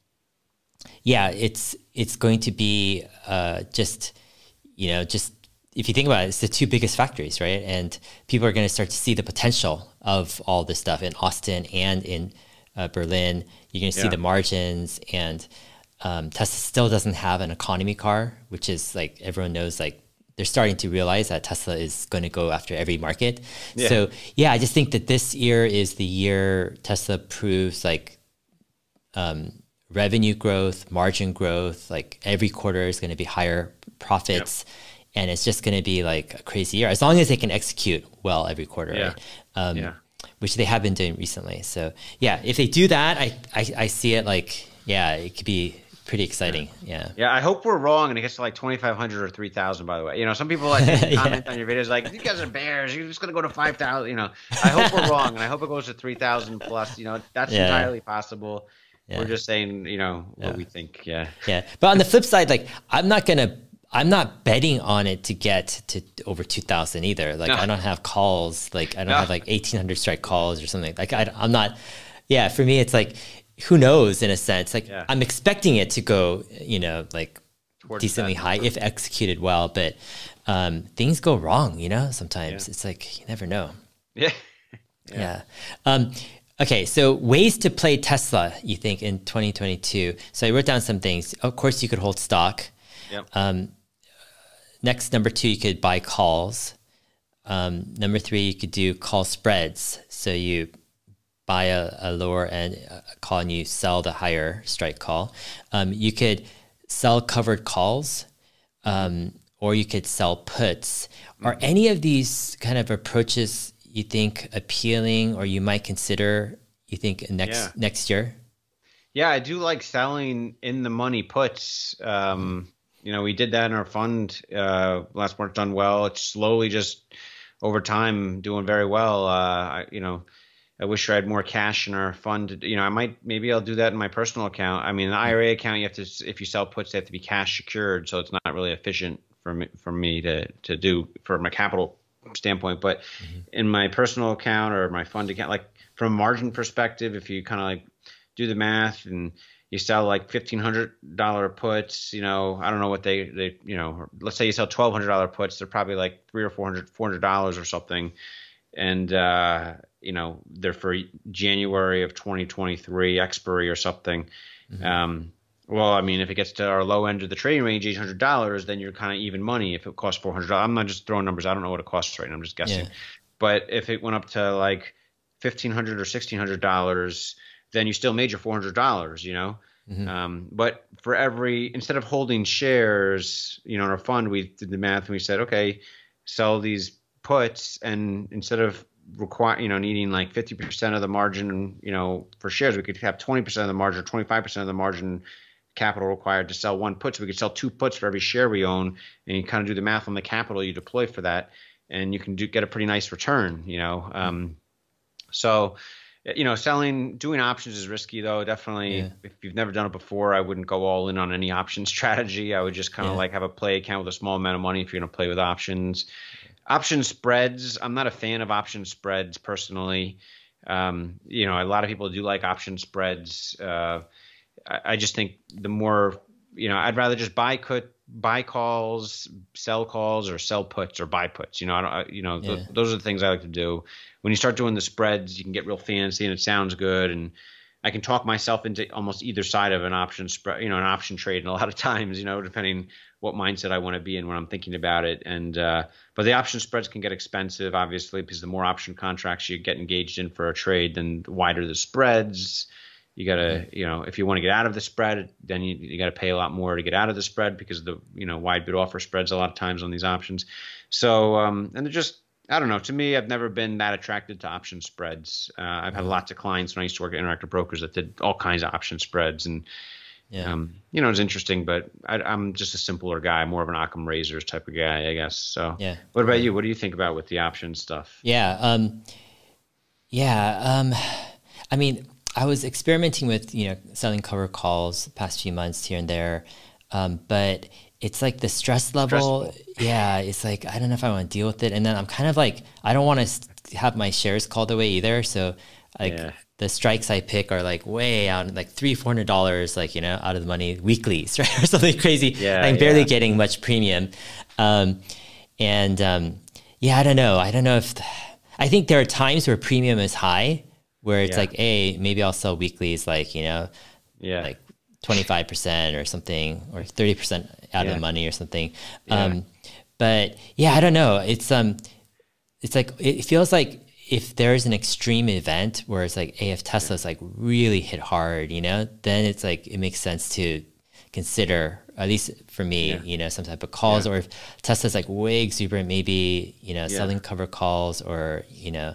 it's going to be just if you think about it, it's the two biggest factories, right? And people are going to start to see the potential of all this stuff in Austin and in Berlin. You're going to see the margins, and Tesla still doesn't have an economy car, which is like everyone knows, like they're starting to realize that Tesla is going to go after every market. Yeah. So yeah, I just think that this year is the year Tesla proves like revenue growth, margin growth, like every quarter is going to be higher profits. Yep. And it's just going to be like a crazy year, as long as they can execute well every quarter, right? Which they have been doing recently. So yeah, if they do that, I see it like, yeah, it could be pretty exciting. Yeah. I hope we're wrong and it gets to like 2,500 or 3,000, by the way. You know, some people like comment on your videos like, you guys are bears, you're just going to go to 5,000. You know, I hope we're wrong, and I hope it goes to 3,000 plus. You know, that's entirely possible. We're just saying, you know, what we think. Yeah. But on the flip side, like, I'm not betting on it to get to over 2,000 either. Like, I don't have calls. Like, I don't have like 1,800 strike calls or something. Like, I'm not. Yeah, for me, it's like, who knows in a sense. Like, I'm expecting it to go, you know, like towards decently high if executed well. But things go wrong, you know. Sometimes it's like you never know. Yeah. Okay, so ways to play Tesla, you think, in 2022. So I wrote down some things. Of course, you could hold stock. Next, number 2, you could buy calls. Number 3, you could do call spreads. So you buy a lower end call and you sell the higher strike call. You could sell covered calls, or you could sell puts. Are any of these kind of approaches you think appealing, or you might consider, you think, next year? Yeah, I do like selling in the money puts. You know, we did that in our fund last March, done well. It's slowly just over time doing very well. I wish I had more cash in our fund. You know, maybe I'll do that in my personal account. I mean, the IRA account, if you sell puts, they have to be cash secured, so it's not really efficient for me to do from a capital standpoint. But in my personal account or my fund account, like from a margin perspective, if you kind of like do the math and you sell like $1,500 puts, you know, I don't know what they you know, let's say you sell $1,200 puts, they're probably like $300 or $400 or something, and you know, they're for January of 2023 expiry or something. Well, I mean, if it gets to our low end of the trading range, $800, then you're kind of even money. If it costs $400, I'm not just throwing numbers. I don't know what it costs right now. I'm just guessing. But if it went up to like $1,500 or $1,600, then you still made your $400, you know? But for instead of holding shares, you know, in our fund, we did the math and we said, okay, sell these puts, and instead of needing like 50% of the margin, you know, for shares, we could have 20% of the margin or 25% of the margin capital required to sell one put. So we could sell 2 puts for every share we own, and you kind of do the math on the capital you deploy for that, and you can get a pretty nice return, you know? So, you know, doing options is risky though. Definitely. If you've never done it before, I wouldn't go all in on any option strategy. I would just kind of like have a play account with a small amount of money if you're going to play with options. Option spreads, I'm not a fan of option spreads personally. You know, a lot of people do like option spreads. I just think the more, you know, I'd rather just buy calls, sell calls, or sell puts or buy puts. You know, those are the things I like to do. When you start doing the spreads, you can get real fancy and it sounds good, and I can talk myself into almost either side of an option spread, you know, an option trade. And a lot of times, you know, depending what mindset I want to be in when I'm thinking about it. And but the option spreads can get expensive, obviously, because the more option contracts you get engaged in for a trade, then the wider the spreads. You gotta, you know, if you want to get out of the spread, then you got to pay a lot more to get out of the spread, because of the, you know, wide bid offer spreads a lot of times on these options. So and they're just, I don't know. To me, I've never been that attracted to option spreads. I've had lots of clients when I used to work at Interactive Brokers that did all kinds of option spreads, and you know, it's interesting. But I'm just a simpler guy, more of an Occam razors type of guy, I guess. So, what about you? What do you think about with the option stuff? I mean, I was experimenting with, you know, selling cover calls the past few months here and there, but it's like the stress level. It's like, I don't know if I want to deal with it. And then I'm kind of like, I don't want to have my shares called away either. So like the strikes I pick are like way out, like $300-$400, like, you know, out of the money weekly, right? Or something crazy. I'm barely getting much premium. And yeah, I don't know. I don't know if I think there are times where premium is high, where it's like, hey, maybe I'll sell weeklies, like, you know, like 25% or something, or 30% out of the money or something. But yeah, I don't know. It's like, it feels like if there's an extreme event where it's like, hey, if Tesla's like really hit hard, you know, then it's like, it makes sense to consider, at least for me, you know, some type of calls, or if Tesla's like way exuberant, maybe, you know, selling cover calls, or, you know,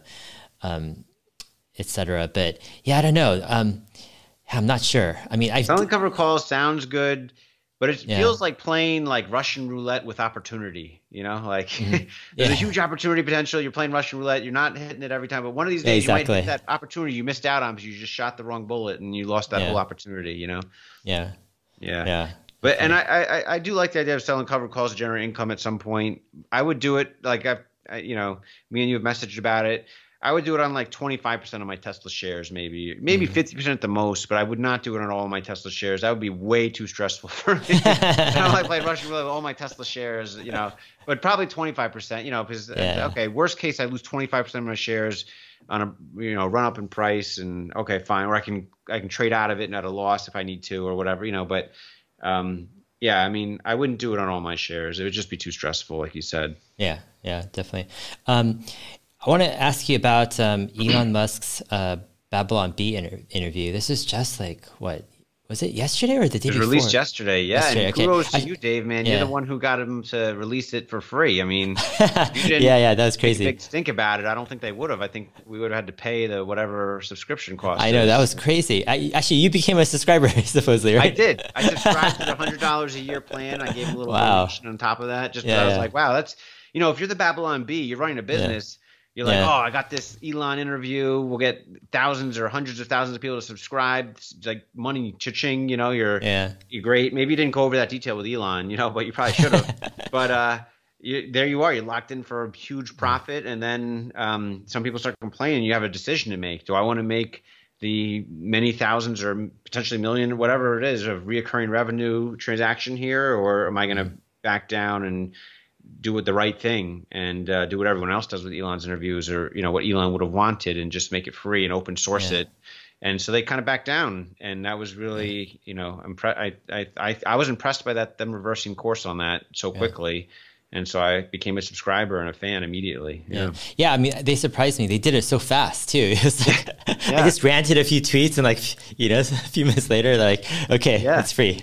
et cetera. But yeah, I don't know. I'm not sure. I mean, selling cover calls sounds good, but it feels like playing like Russian roulette with opportunity, you know, like there's a huge opportunity potential. You're playing Russian roulette. You're not hitting it every time, but one of these days you might hit that opportunity you missed out on because you just shot the wrong bullet and you lost that whole opportunity, you know? Yeah. But, and I do like the idea of selling cover calls to generate income at some point. I would do it like, you know, me and you have messaged about it. I would do it on like 25% of my Tesla shares, maybe 50% at the most, but I would not do it on all of my Tesla shares. That would be way too stressful for me. I don't like playing Russian roulette with all my Tesla shares, you know, but probably 25%, you know, because, okay, worst case, I lose 25% of my shares on a, you know, run up in price, and okay, fine. Or I can trade out of it and at a loss if I need to, or whatever, you know, but, yeah, I mean, I wouldn't do it on all my shares. It would just be too stressful, like you said. Yeah, definitely. I want to ask you about Elon Musk's Babylon Bee interview. This is just like, what was it, yesterday or the day before? It was released yesterday, and kudos to you, Dave, man. You're the one who got him to release it for free. I mean, you didn't that was crazy. Think about it. I don't think they would have. I think we would have had to pay the whatever subscription cost. I know, that was crazy. Actually, you became a subscriber, supposedly, right? I did. I subscribed to the $100 a year plan. I gave a little donation on top of that. Just I was like, wow, that's, you know, if you're the Babylon Bee, you're running a business. You're like, oh, I got this Elon interview. We'll get thousands or hundreds of thousands of people to subscribe. It's like money, cha-ching, you know, you're great. Maybe you didn't go over that detail with Elon, you know, but you probably should have. But there you are. You're locked in for a huge profit. And then some people start complaining. You have a decision to make. Do I want to make the many thousands or potentially million, whatever it is, of reoccurring revenue transaction here? Or am I going to back down and do it the right thing and do what everyone else does with Elon's interviews, or, you know, what Elon would have wanted, and just make it free and open source it? And so they kind of backed down, and that was really, you know, I was impressed by them reversing course on that so quickly. And so I became a subscriber and a fan immediately. Yeah. I mean, they surprised me. They did it so fast too. It was like, I just ranted a few tweets, and like, you know, a few minutes later, they're like, okay, it's free.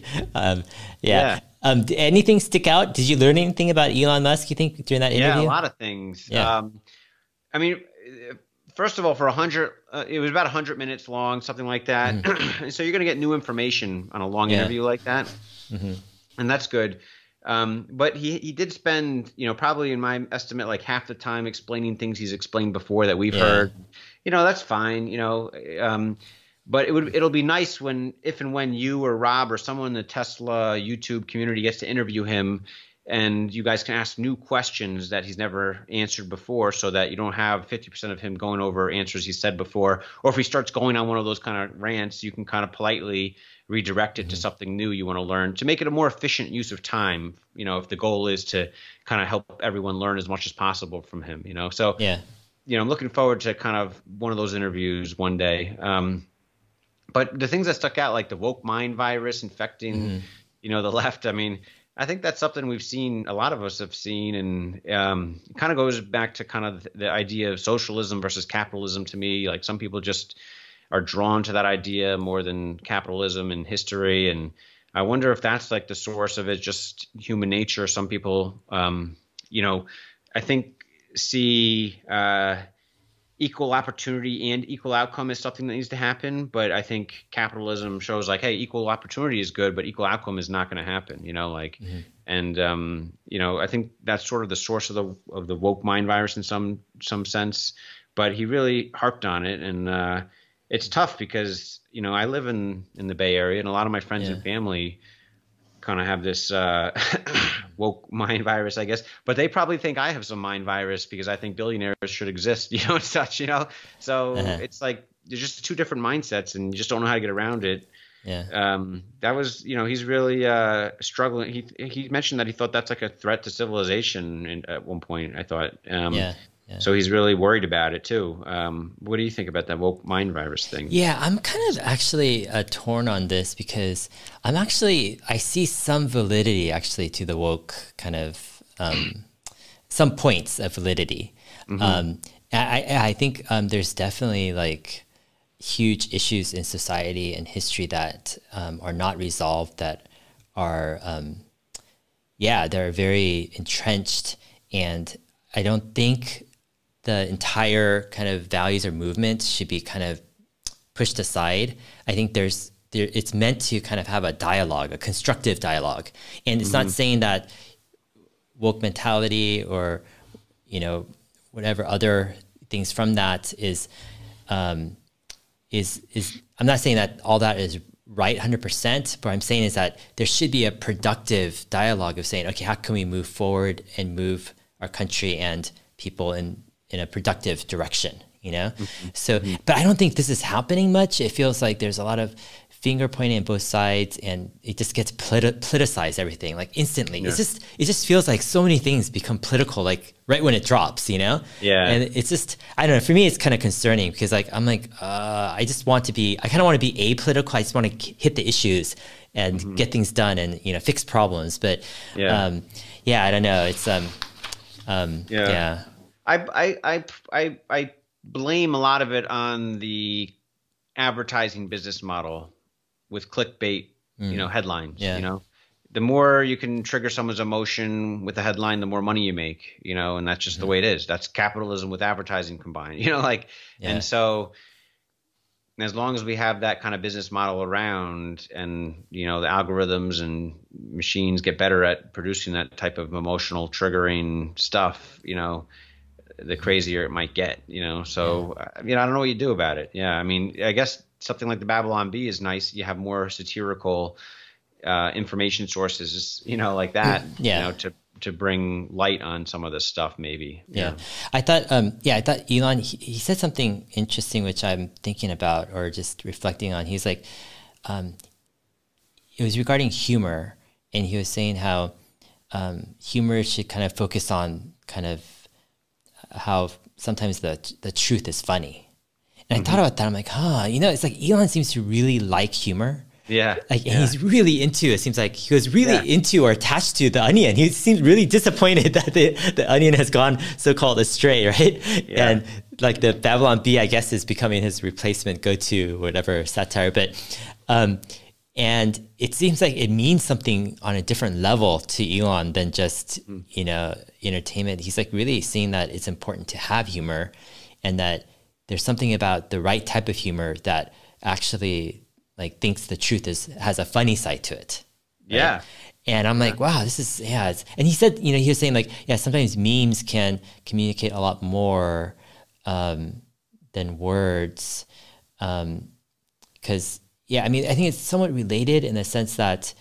Anything stick out? Did you learn anything about Elon Musk, you think, during that interview? Yeah, a lot of things. I mean, first of all, for it was about 100 minutes long, something like that. So you're going to get new information on a long interview like that. And that's good. But he did spend, you know, probably in my estimate, like half the time explaining things he's explained before that we've heard. You know, that's fine, you know. But it'll be nice if and when you or Rob or someone in the Tesla YouTube community gets to interview him, and you guys can ask new questions that he's never answered before, so that you don't have 50% of him going over answers he said before. Or if he starts going on one of those kind of rants, you can kind of politely redirect it to something new you want to learn, to make it a more efficient use of time. You know, if the goal is to kind of help everyone learn as much as possible from him, you know. So, you know, I'm looking forward to kind of one of those interviews one day. But the things that stuck out, like the woke mind virus infecting, you know, the left, I mean, I think that's something we've seen, a lot of us have seen, and it kind of goes back to kind of the idea of socialism versus capitalism to me. Like, some people just are drawn to that idea more than capitalism and history. And I wonder if that's like the source of it, just human nature. Some people, you know, I think see equal opportunity and equal outcome is something that needs to happen. But I think capitalism shows like, hey, equal opportunity is good, but equal outcome is not going to happen, you know, like, and, you know, I think that's sort of the source of the woke mind virus in some sense, but he really harped on it. And it's tough because, you know, I live in the Bay Area, and a lot of my friends and family kind of have this woke mind virus, I guess, but they probably think I have some mind virus because I think billionaires should exist, you know, and such, you know. So it's like there's just two different mindsets, and you just don't know how to get around it. Yeah. That was, he's really struggling. He mentioned that he thought that's like a threat to civilization at one point, I thought. Yeah. Yeah. So he's really worried about it too. What do you think about that woke mind virus thing? Yeah, I'm kind of actually torn on this because I see some validity actually to the woke kind of some points of validity. I think there's definitely like huge issues in society and history that are not resolved, that are they're very entrenched, and I don't think the entire kind of values or movement should be kind of pushed aside. I think it's meant to kind of have a dialogue, a constructive dialogue. And it's not saying that woke mentality or, whatever other things from that is I'm not saying that all that is right 100%, but I'm saying is that there should be a productive dialogue of saying, okay, how can we move forward and move our country and people in a productive direction, So, but I don't think this is happening much. It feels like there's a lot of finger pointing on both sides, and it just gets politicized, everything, like instantly. Yeah. It just feels like so many things become political, like right when it drops, Yeah. And it's just, I don't know, for me, it's kind of concerning because I kind of want to be apolitical. I just want to hit the issues and get things done and, fix problems. But I don't know. It's, I blame a lot of it on the advertising business model with clickbait, headlines. The more you can trigger someone's emotion with a headline, the more money you make, and that's just the way it is. That's capitalism with advertising combined, and so as long as we have that kind of business model around, and the algorithms and machines get better at producing that type of emotional triggering stuff, the crazier it might get, so I don't know what you do about it. I guess something like the Babylon Bee is nice. You have more satirical information sources, like that, to bring light on some of this stuff, maybe. I thought Elon, he said something interesting, which I'm thinking about or just reflecting on. He's like, it was regarding humor, and he was saying how humor should kind of focus on kind of how sometimes the truth is funny. And I thought about that. I'm like, it's like Elon seems to really like humor. And he's really into it. Seems like he was really into or attached to The Onion. He seems really disappointed that the Onion has gone so-called astray, right? And like the Babylon Bee, I guess, is becoming his replacement go-to whatever satire. But and it seems like it means something on a different level to Elon than just entertainment. He's like really seeing that it's important to have humor, and that there's something about the right type of humor that actually like thinks the truth has a funny side to it. Right? And I'm like, wow, this is, and he said, he was saying like, sometimes memes can communicate a lot more than words. Cause I think it's somewhat related in the sense that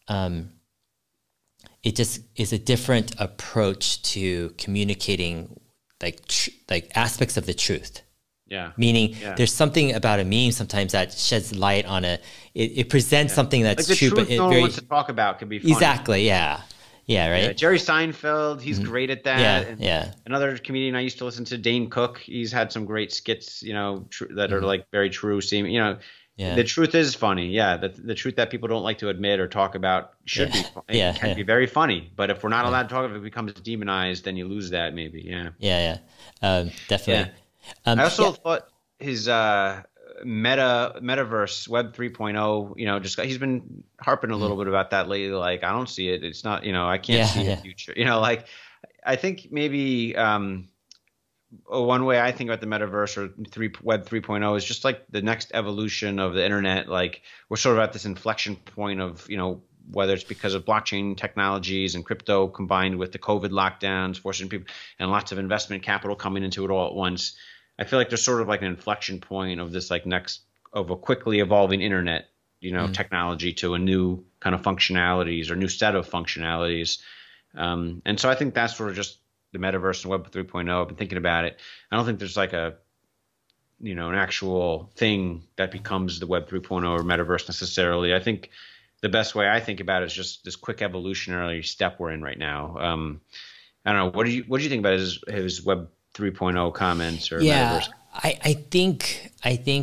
it just is a different approach to communicating like aspects of the truth. Meaning there's something about a meme sometimes that sheds light on it presents something that's like true, but no one wants to talk about can be funny. Exactly. Right. Jerry Seinfeld, he's great at that. And another comedian I used to listen to, Dane Cook, he's had some great skits, that are like very true seeming, the truth is funny. The truth that people don't like to admit or talk about should be can be very funny. But if we're not allowed to talk about it, if it becomes demonized, then you lose that maybe. Definitely. I also thought his metaverse Web 3.0, he's been harping a little bit about that lately. Like, I don't see it. It's not, I can't see the future. I think maybe one way I think about the metaverse or Web 3.0 is just like the next evolution of the internet. Like, we're sort of at this inflection point of, whether it's because of blockchain technologies and crypto combined with the COVID lockdowns, forcing people and lots of investment capital coming into it all at once. I feel like there's sort of like an inflection point of this like next of a quickly evolving internet, technology to a new kind of functionalities or new set of functionalities. And so I think that's sort of just the metaverse and Web 3.0. I've been thinking about it. I don't think there's like an actual thing that becomes the Web 3.0 or metaverse necessarily. I think the best way I think about it is just this quick evolutionary step we're in right now. I don't know. What do you think about his Web 3.0 comments or metaverse? I think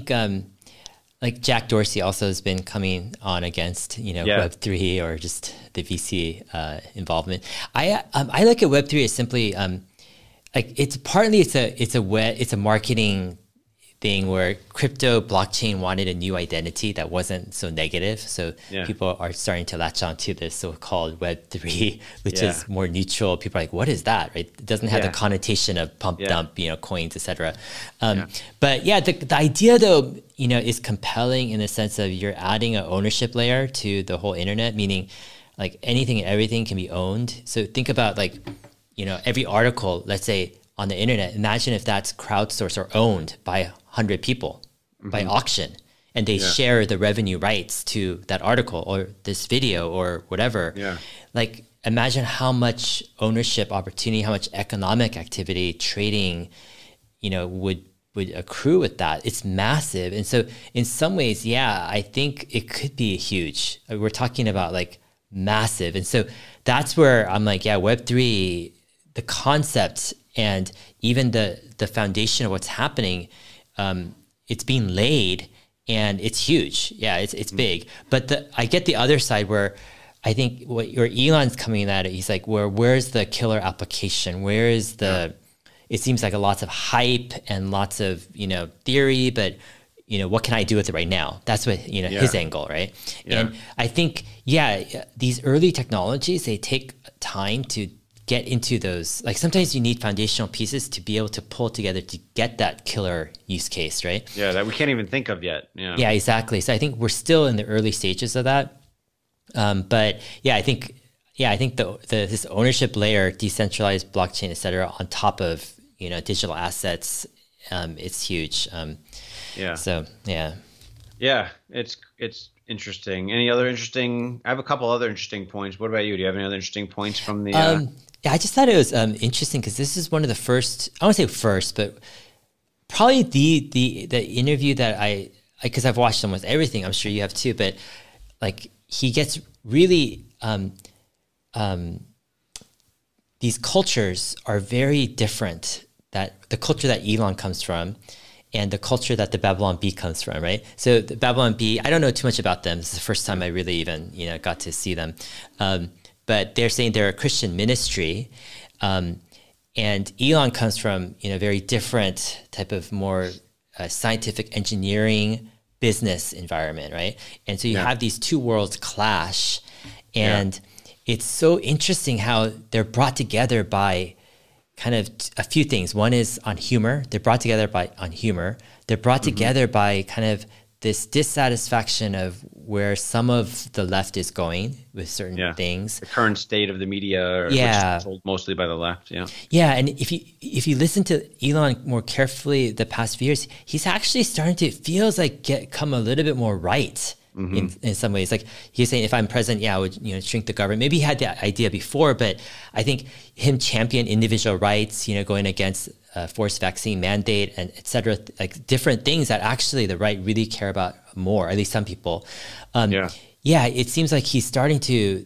like Jack Dorsey also has been coming on against Web3 or just the VC involvement. I look at Web3 as simply like it's a marketing thing where crypto blockchain wanted a new identity that wasn't so negative. So people are starting to latch on to this so-called Web3, which is more neutral. People are like, what is that? Right? It doesn't have the connotation of pump dump, coins, etc. But the idea though, is compelling in the sense of you're adding an ownership layer to the whole internet, meaning like anything and everything can be owned. So think about like, every article, let's say on the internet, imagine if that's crowdsourced or owned by 100 people by auction, and they share the revenue rights to that article or this video or whatever. Like imagine how much ownership opportunity, how much economic activity, trading, would accrue with that. It's massive. And so in some ways, I think it could be huge. We're talking about like massive. And so that's where I'm like, Web3, the concept and even the foundation of what's happening, it's being laid and it's huge. It's big. But I get the other side where I think where Elon's coming at it, he's like, where's the killer application? Where is it seems like lots of hype and lots of, theory, but what can I do with it right now? That's what, his angle, right? And I think, these early technologies, they take time to get into those. Like sometimes you need foundational pieces to be able to pull together to get that killer use case, right? Yeah, that we can't even think of yet. Yeah, exactly. So I think we're still in the early stages of that. But I think this ownership layer, decentralized blockchain, et cetera, on top of, digital assets, it's huge. Yeah, it's interesting. Any other interesting? I have a couple other interesting points. What about you? Do you have any other interesting points from the? I just thought it was interesting because this is one of the first. I won't say first, but probably the interview that because I've watched almost everything. I'm sure you have too. But like he gets really these cultures are very different. That the culture that Elon comes from, and the culture that the Babylon Bee comes from, right? So the Babylon Bee, I don't know too much about them. This is the first time I really even, got to see them. But they're saying they're a Christian ministry. And Elon comes from, very different type of more scientific engineering business environment, right? And so you have these two worlds clash. And it's so interesting how they're brought together by kind of a few things. One is on humor. They're brought together on humor. They're brought together by kind of this dissatisfaction of where some of the left is going with certain things. The current state of the media, which is told mostly by the left. Yeah, and if you listen to Elon more carefully the past few years, he's actually starting to feels like come a little bit more right. In some ways, like he's saying, if I'm president, I would shrink the government. Maybe he had the idea before, but I think him champion individual rights, going against forced vaccine mandate and et cetera, like different things that actually the right really care about more. At least some people. It seems like he's starting to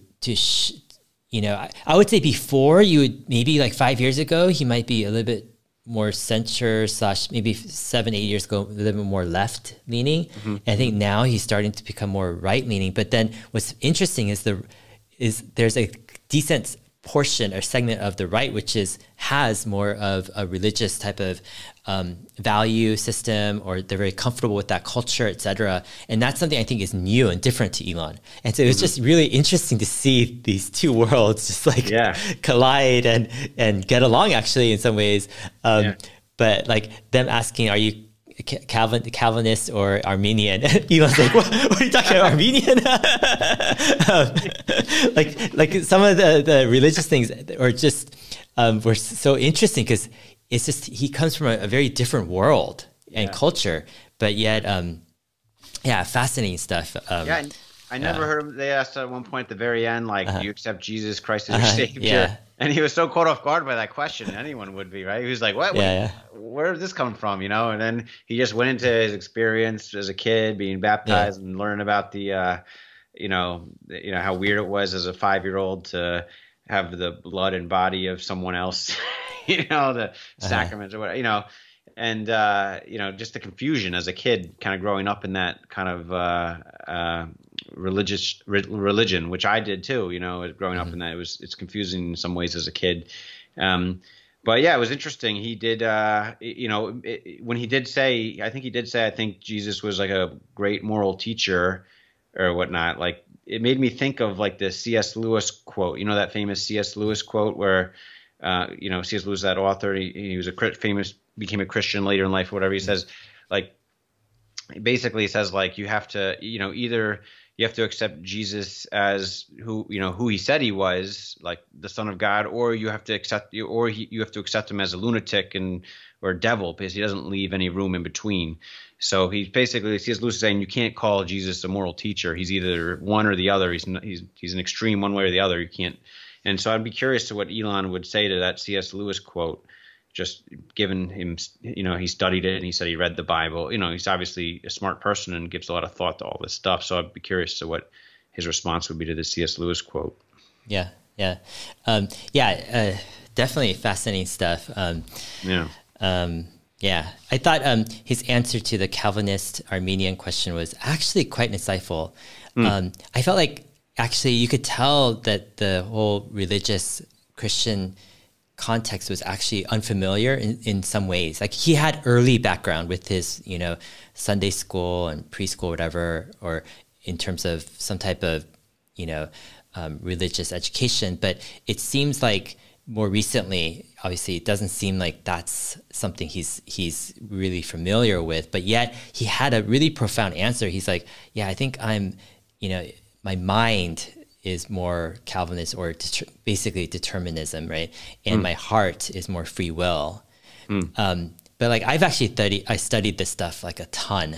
I would say before you would maybe like 5 years ago, he might be a little bit more censure / maybe 7-8 years ago, a little bit more left leaning. And I think now he's starting to become more right leaning. But then what's interesting is there's a decent portion or segment of the right which has more of a religious type of value system, or they're very comfortable with that culture, etc. And that's something I think is new and different to Elon. And so it was just really interesting to see these two worlds just like collide and get along actually in some ways. But like them asking, are you Calvinist or Armenian? Elon's like, what are you talking about, Armenian? like some of the religious things are just were so interesting because it's just he comes from a very different world and culture, but yet fascinating stuff. I never heard him. They asked at one point at the very end, like, do you accept Jesus Christ as your savior? And he was so caught off guard by that question. Anyone would be, right? He was like, "What? Yeah, Where did this come from?" And then he just went into his experience as a kid, being baptized, and learning about the, how weird it was as a 5-year-old to have the blood and body of someone else, the sacraments or whatever, and just the confusion as a kid, kind of growing up in that kind of religion, which I did too. Growing up in that, it's confusing in some ways as a kid. But yeah, it was interesting. He did, when he did say, I think Jesus was like a great moral teacher or whatnot. Like, it made me think of like the C.S. Lewis quote. That famous C.S. Lewis quote where, C.S. Lewis, that author, he was became a Christian later in life or whatever. He says, like, basically he says, like, you have to, either you have to accept Jesus as who he said he was, like the Son of God, or you have to accept him as a lunatic or a devil, because he doesn't leave any room in between. So he's basically, C.S. Lewis is saying, you can't call Jesus a moral teacher. He's either one or the other. He's an extreme one way or the other. You can't. And so I'd be curious to what Elon would say to that C.S. Lewis quote, just given him, he studied it and he said he read the Bible. He's obviously a smart person and gives a lot of thought to all this stuff. So I'd be curious to what his response would be to the C.S. Lewis quote. Yeah. Definitely fascinating stuff. I thought his answer to the Calvinist Armenian question was actually quite insightful. I felt like actually you could tell that the whole religious Christian context was actually unfamiliar in some ways. Like, he had early background with his, Sunday school and preschool, whatever, or in terms of some type of, religious education. But it seems like more recently, obviously, it doesn't seem like that's something he's really familiar with. But yet he had a really profound answer. He's like, yeah, I think I'm, my mind is more Calvinist, or basically determinism, right? And my heart is more free will. But like, I've actually studied this stuff like a ton.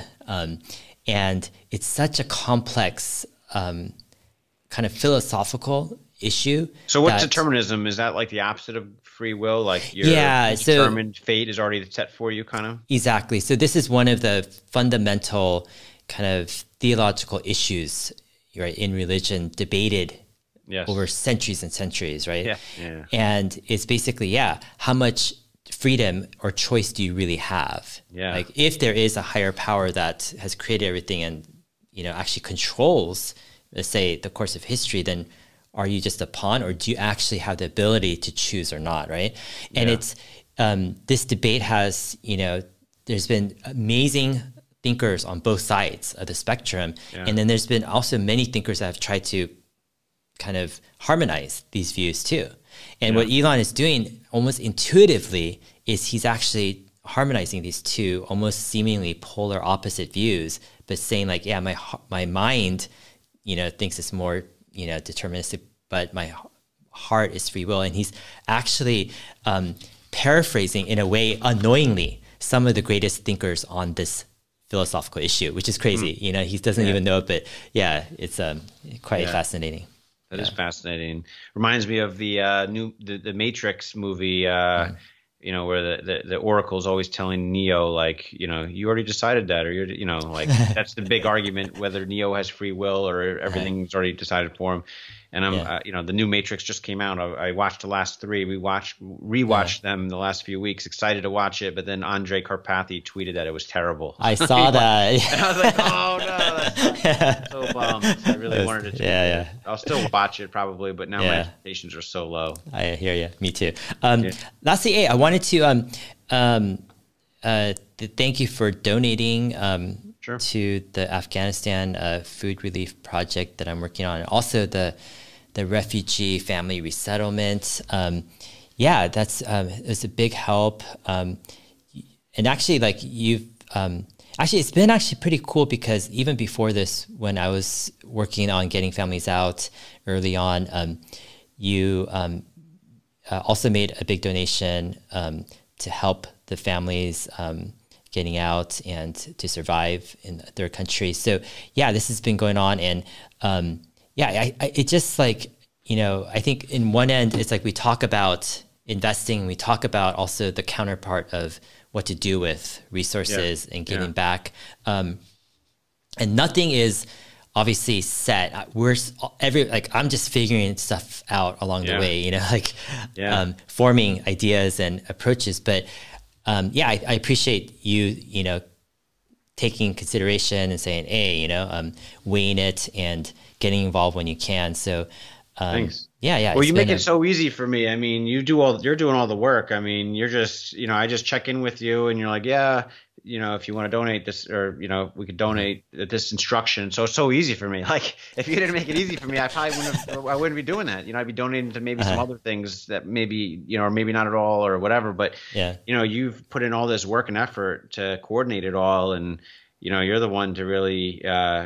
And it's such a complex kind of philosophical issue. So what's determinism? Is that like the opposite of free will? Like your determined fate is already set for you, kind of? Exactly. So this is one of the fundamental kind of theological issues, right, in religion, debated over centuries and centuries, right? Yeah. And it's basically, how much freedom or choice do you really have? Yeah. Like, if there is a higher power that has created everything and, actually controls, let's say, the course of history, then are you just a pawn, or do you actually have the ability to choose or not, right? And it's, this debate has, there's been amazing thinkers on both sides of the spectrum. And then there's been also many thinkers that have tried to kind of harmonize these views too. And what Elon is doing almost intuitively is he's actually harmonizing these two almost seemingly polar opposite views, but saying like, my mind, thinks it's more, deterministic, but my heart is free will. And he's actually paraphrasing, in a way, unknowingly, some of the greatest thinkers on this philosophical issue, which is crazy. He doesn't even know it, but it's quite fascinating. That is fascinating. Reminds me of the the Matrix movie, where the Oracle's always telling Neo, like, you already decided that, or like, that's the big argument, whether Neo has free will or everything's already decided for him. And I'm, the new Matrix just came out. I watched the last 3. We rewatched them the last few weeks. Excited to watch it, but then Andre Karpathy tweeted that it was terrible. I saw that. And I was like, oh no, that's so bummed. I really wanted to. I'll still watch it probably, but now my expectations are so low. I hear you. Me too. Lastly, I wanted to thank you for donating. To the Afghanistan food relief project that I'm working on, and also the refugee family resettlement. That's it's a big help. And actually, like, you've actually, it's been actually pretty cool, because even before this, when I was working on getting families out early on, you also made a big donation to help the families getting out and to survive in their country. So this has been going on, and it just, like, I think in one end, it's like we talk about investing, we talk about also the counterpart of what to do with resources and giving back. And nothing is obviously set. I'm just figuring stuff out along the way, forming ideas and approaches. But I appreciate you, taking consideration and saying, hey, weighing it and getting involved when you can. So thanks. Yeah. Well, you make it so easy for me. I mean, you're doing all the work. I mean, you're just, I just check in with you and you're like, if you want to donate this, or, we could donate this instruction. So it's so easy for me. Like, if you didn't make it easy for me, I wouldn't be doing that. I'd be donating to maybe some other things that maybe, or maybe not at all or whatever. But, you've put in all this work and effort to coordinate it all. And, you're the one to really,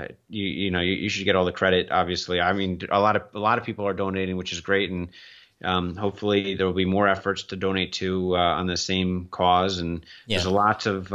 you should get all the credit, obviously. I mean, a lot of people are donating, which is great. And, hopefully there will be more efforts to donate to on the same cause. And there's a lot of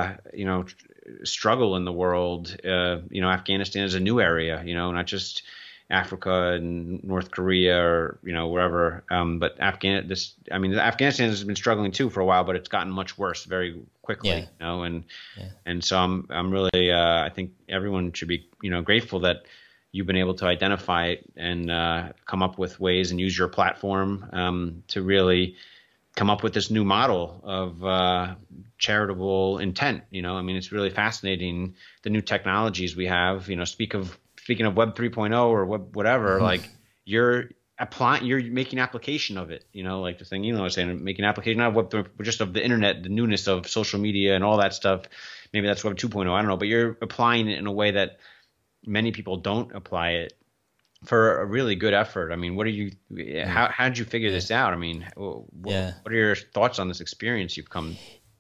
struggle in the world. Afghanistan is a new area, not just Africa and North Korea or wherever. But Afghanistan has been struggling too for a while, but it's gotten much worse very quickly. And so I'm really I think everyone should be grateful that you've been able to identify it and come up with ways and use your platform to really come up with this new model of charitable intent. It's really fascinating, the new technologies we have. Speaking of Web 3.0 or Web whatever, like you're making application of it. Like the thing was saying, making application not of Web 3, but just of the internet, the newness of social media and all that stuff. Maybe that's Web 2.0. I don't know, but you're applying it in a way that many people don't apply it for a really good effort. I mean, how did you figure this out? I mean, what are your thoughts on this experience you've come?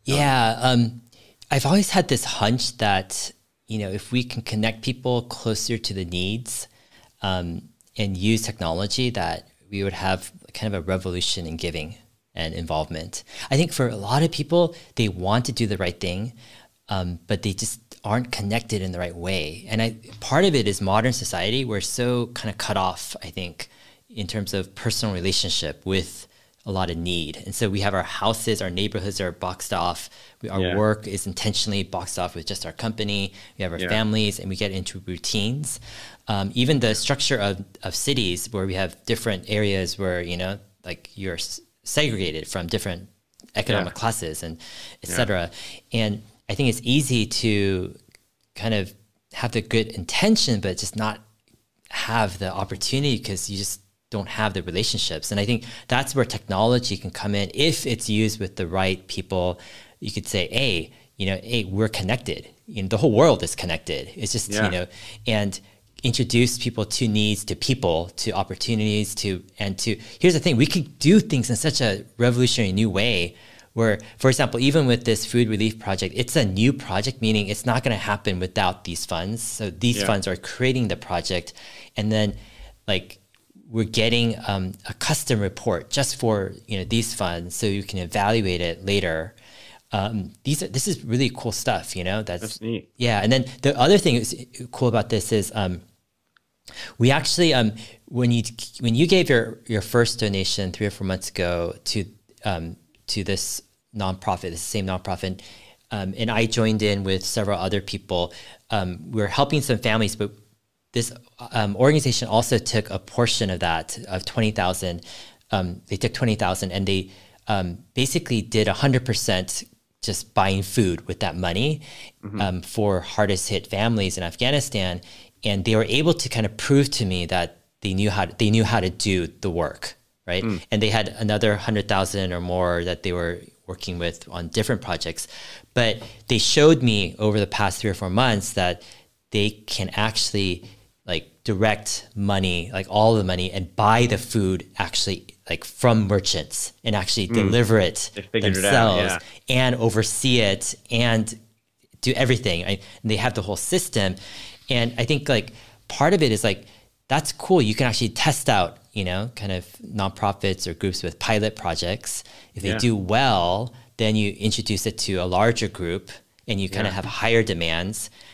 I've always had this hunch that, if we can connect people closer to the needs and use technology, that we would have kind of a revolution in giving and involvement. I think for a lot of people, they want to do the right thing, but they just aren't connected in the right way. And part of it is modern society. We're so kind of cut off, I think, in terms of personal relationship with a lot of need. And so we have our houses, our neighborhoods are boxed off. Our work is intentionally boxed off with just our company. We have our families, and we get into routines. Even the structure of cities, where we have different areas where, like you're segregated from different economic classes and et cetera. And I think it's easy to kind of have the good intention, but just not have the opportunity because you just don't have the relationships. And I think that's where technology can come in if it's used with the right people. You could say, hey, we're connected. The whole world is connected. It's just, and introduce people to needs, to people, to opportunities, here's the thing, we could do things in such a revolutionary new way where, for example, even with this food relief project, it's a new project, meaning it's not going to happen without these funds. So these funds are creating the project. And then we're getting a custom report just for these funds, so you can evaluate it later. This is really cool stuff. That's neat. Yeah, and then the other thing that's cool about this is we actually when you gave your first donation 3 or 4 months ago to this nonprofit, the same nonprofit, and I joined in with several other people. We're helping some families, but this organization also took a portion of that, of 20,000. They took 20,000 and they basically did 100% just buying food with that money for hardest hit families in Afghanistan. And they were able to kind of prove to me that they knew how to do the work, right? And they had another 100,000 or more that they were working with on different projects. But they showed me over the past 3 or 4 months that they can actually direct money, all the money, and buy the food actually from merchants and actually deliver it themselves and oversee it and do everything. And they have the whole system. And I think part of it is that's cool. You can actually test out, kind of nonprofits or groups with pilot projects. If they do well, then you introduce it to a larger group and you kind of have higher demands.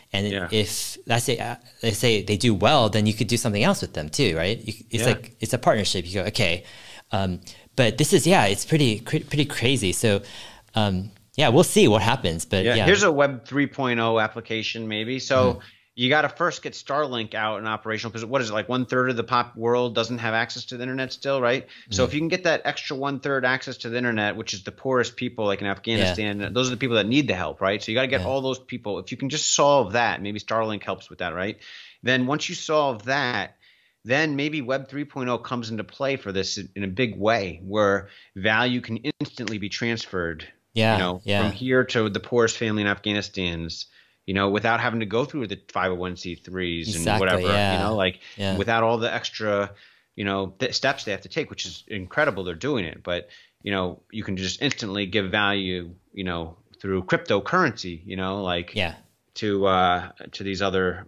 And Yeah. if let's say they do well, then you could do something else with them too, right? It's like it's a partnership. You go, okay, but this is it's pretty crazy. So we'll see what happens. But here's a Web 3.0 application maybe. So you got to first get Starlink out and operational, because what is it, like 1/3 of the pop world doesn't have access to the internet still, right? So if you can get that extra 1/3 access to the internet, which is the poorest people like in Afghanistan, those are the people that need the help, right? So you got to get all those people. If you can just solve that, maybe Starlink helps with that, right? Then once you solve that, then maybe Web 3.0 comes into play for this in a big way, where value can instantly be transferred, from here to the poorest family in Afghanistan's, without having to go through the 501c3s and whatever, without all the extra, steps they have to take, which is incredible. They're doing it, but, you can just instantly give value, through cryptocurrency, to these other,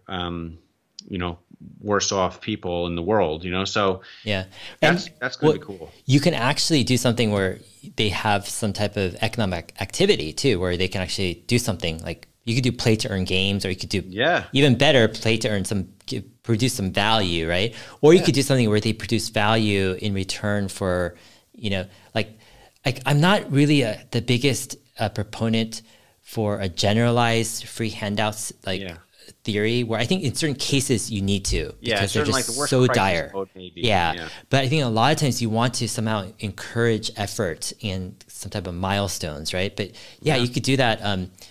worse off people in the world, so that's going to be cool. You can actually do something where they have some type of economic activity too, where they can actually do something like, you could do play to earn games, or you could do even better, play to earn produce some value, right? Or you could do something where they produce value in return for, like I'm not really the biggest proponent for a generalized free handouts theory, where I think in certain cases you need to, because they're just so dire. But I think a lot of times you want to somehow encourage effort and some type of milestones, right? But you could do that.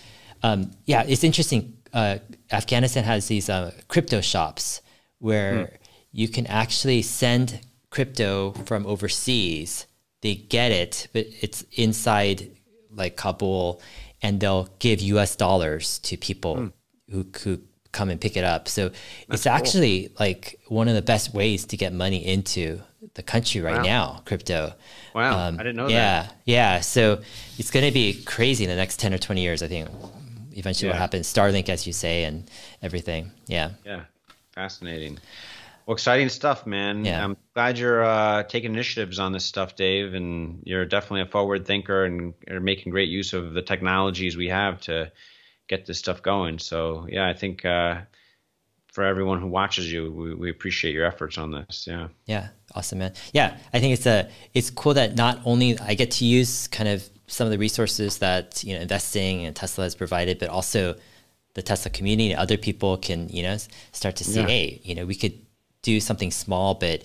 It's interesting. Afghanistan has these crypto shops where you can actually send crypto from overseas. They get it, but it's inside like Kabul, and they'll give US dollars to people who come and pick it up. So it's actually like one of the best ways to get money into the country right now, crypto. Wow, I didn't know that. Yeah. So it's going to be crazy in the next 10 or 20 years, I think. Eventually what happens, Starlink, as you say, and everything. Yeah, fascinating. Well, exciting stuff, man. I'm glad you're taking initiatives on this stuff, Dave, and you're definitely a forward thinker and are making great use of the technologies we have to get this stuff going. So I think for everyone who watches you, we appreciate your efforts on this. Awesome, man. I think it's cool that not only I get to use kind of some of the resources that investing and Tesla has provided, but also the Tesla community and other people can start to see, hey, we could do something small, but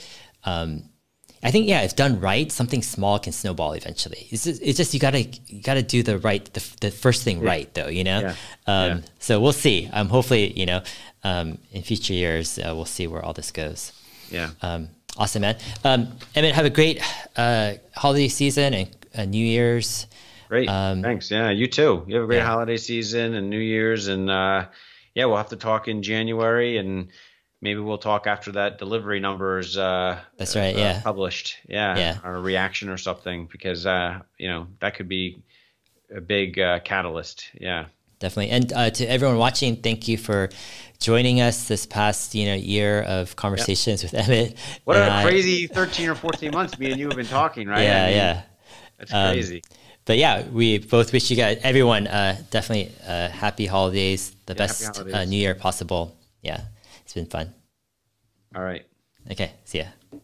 I think if done right, something small can snowball eventually. It's just you gotta do the first thing right, though. So we'll see. Hopefully in future years we'll see where all this goes. Awesome, man. Emmett, have a great holiday season and New Year's. Great. Thanks. Yeah, you too. You have a great holiday season and New Year's, and we'll have to talk in January, and maybe we'll talk after that delivery numbers that's right, published. Or a reaction or something, because that could be a big catalyst. Definitely. And to everyone watching, thank you for joining us this past year of conversations with Emmett. What a crazy 13 or 14 months me and you have been talking, right? That's crazy. But we both wish you guys, everyone, definitely happy holidays, the best New Year possible. It's been fun. All right. Okay, see ya.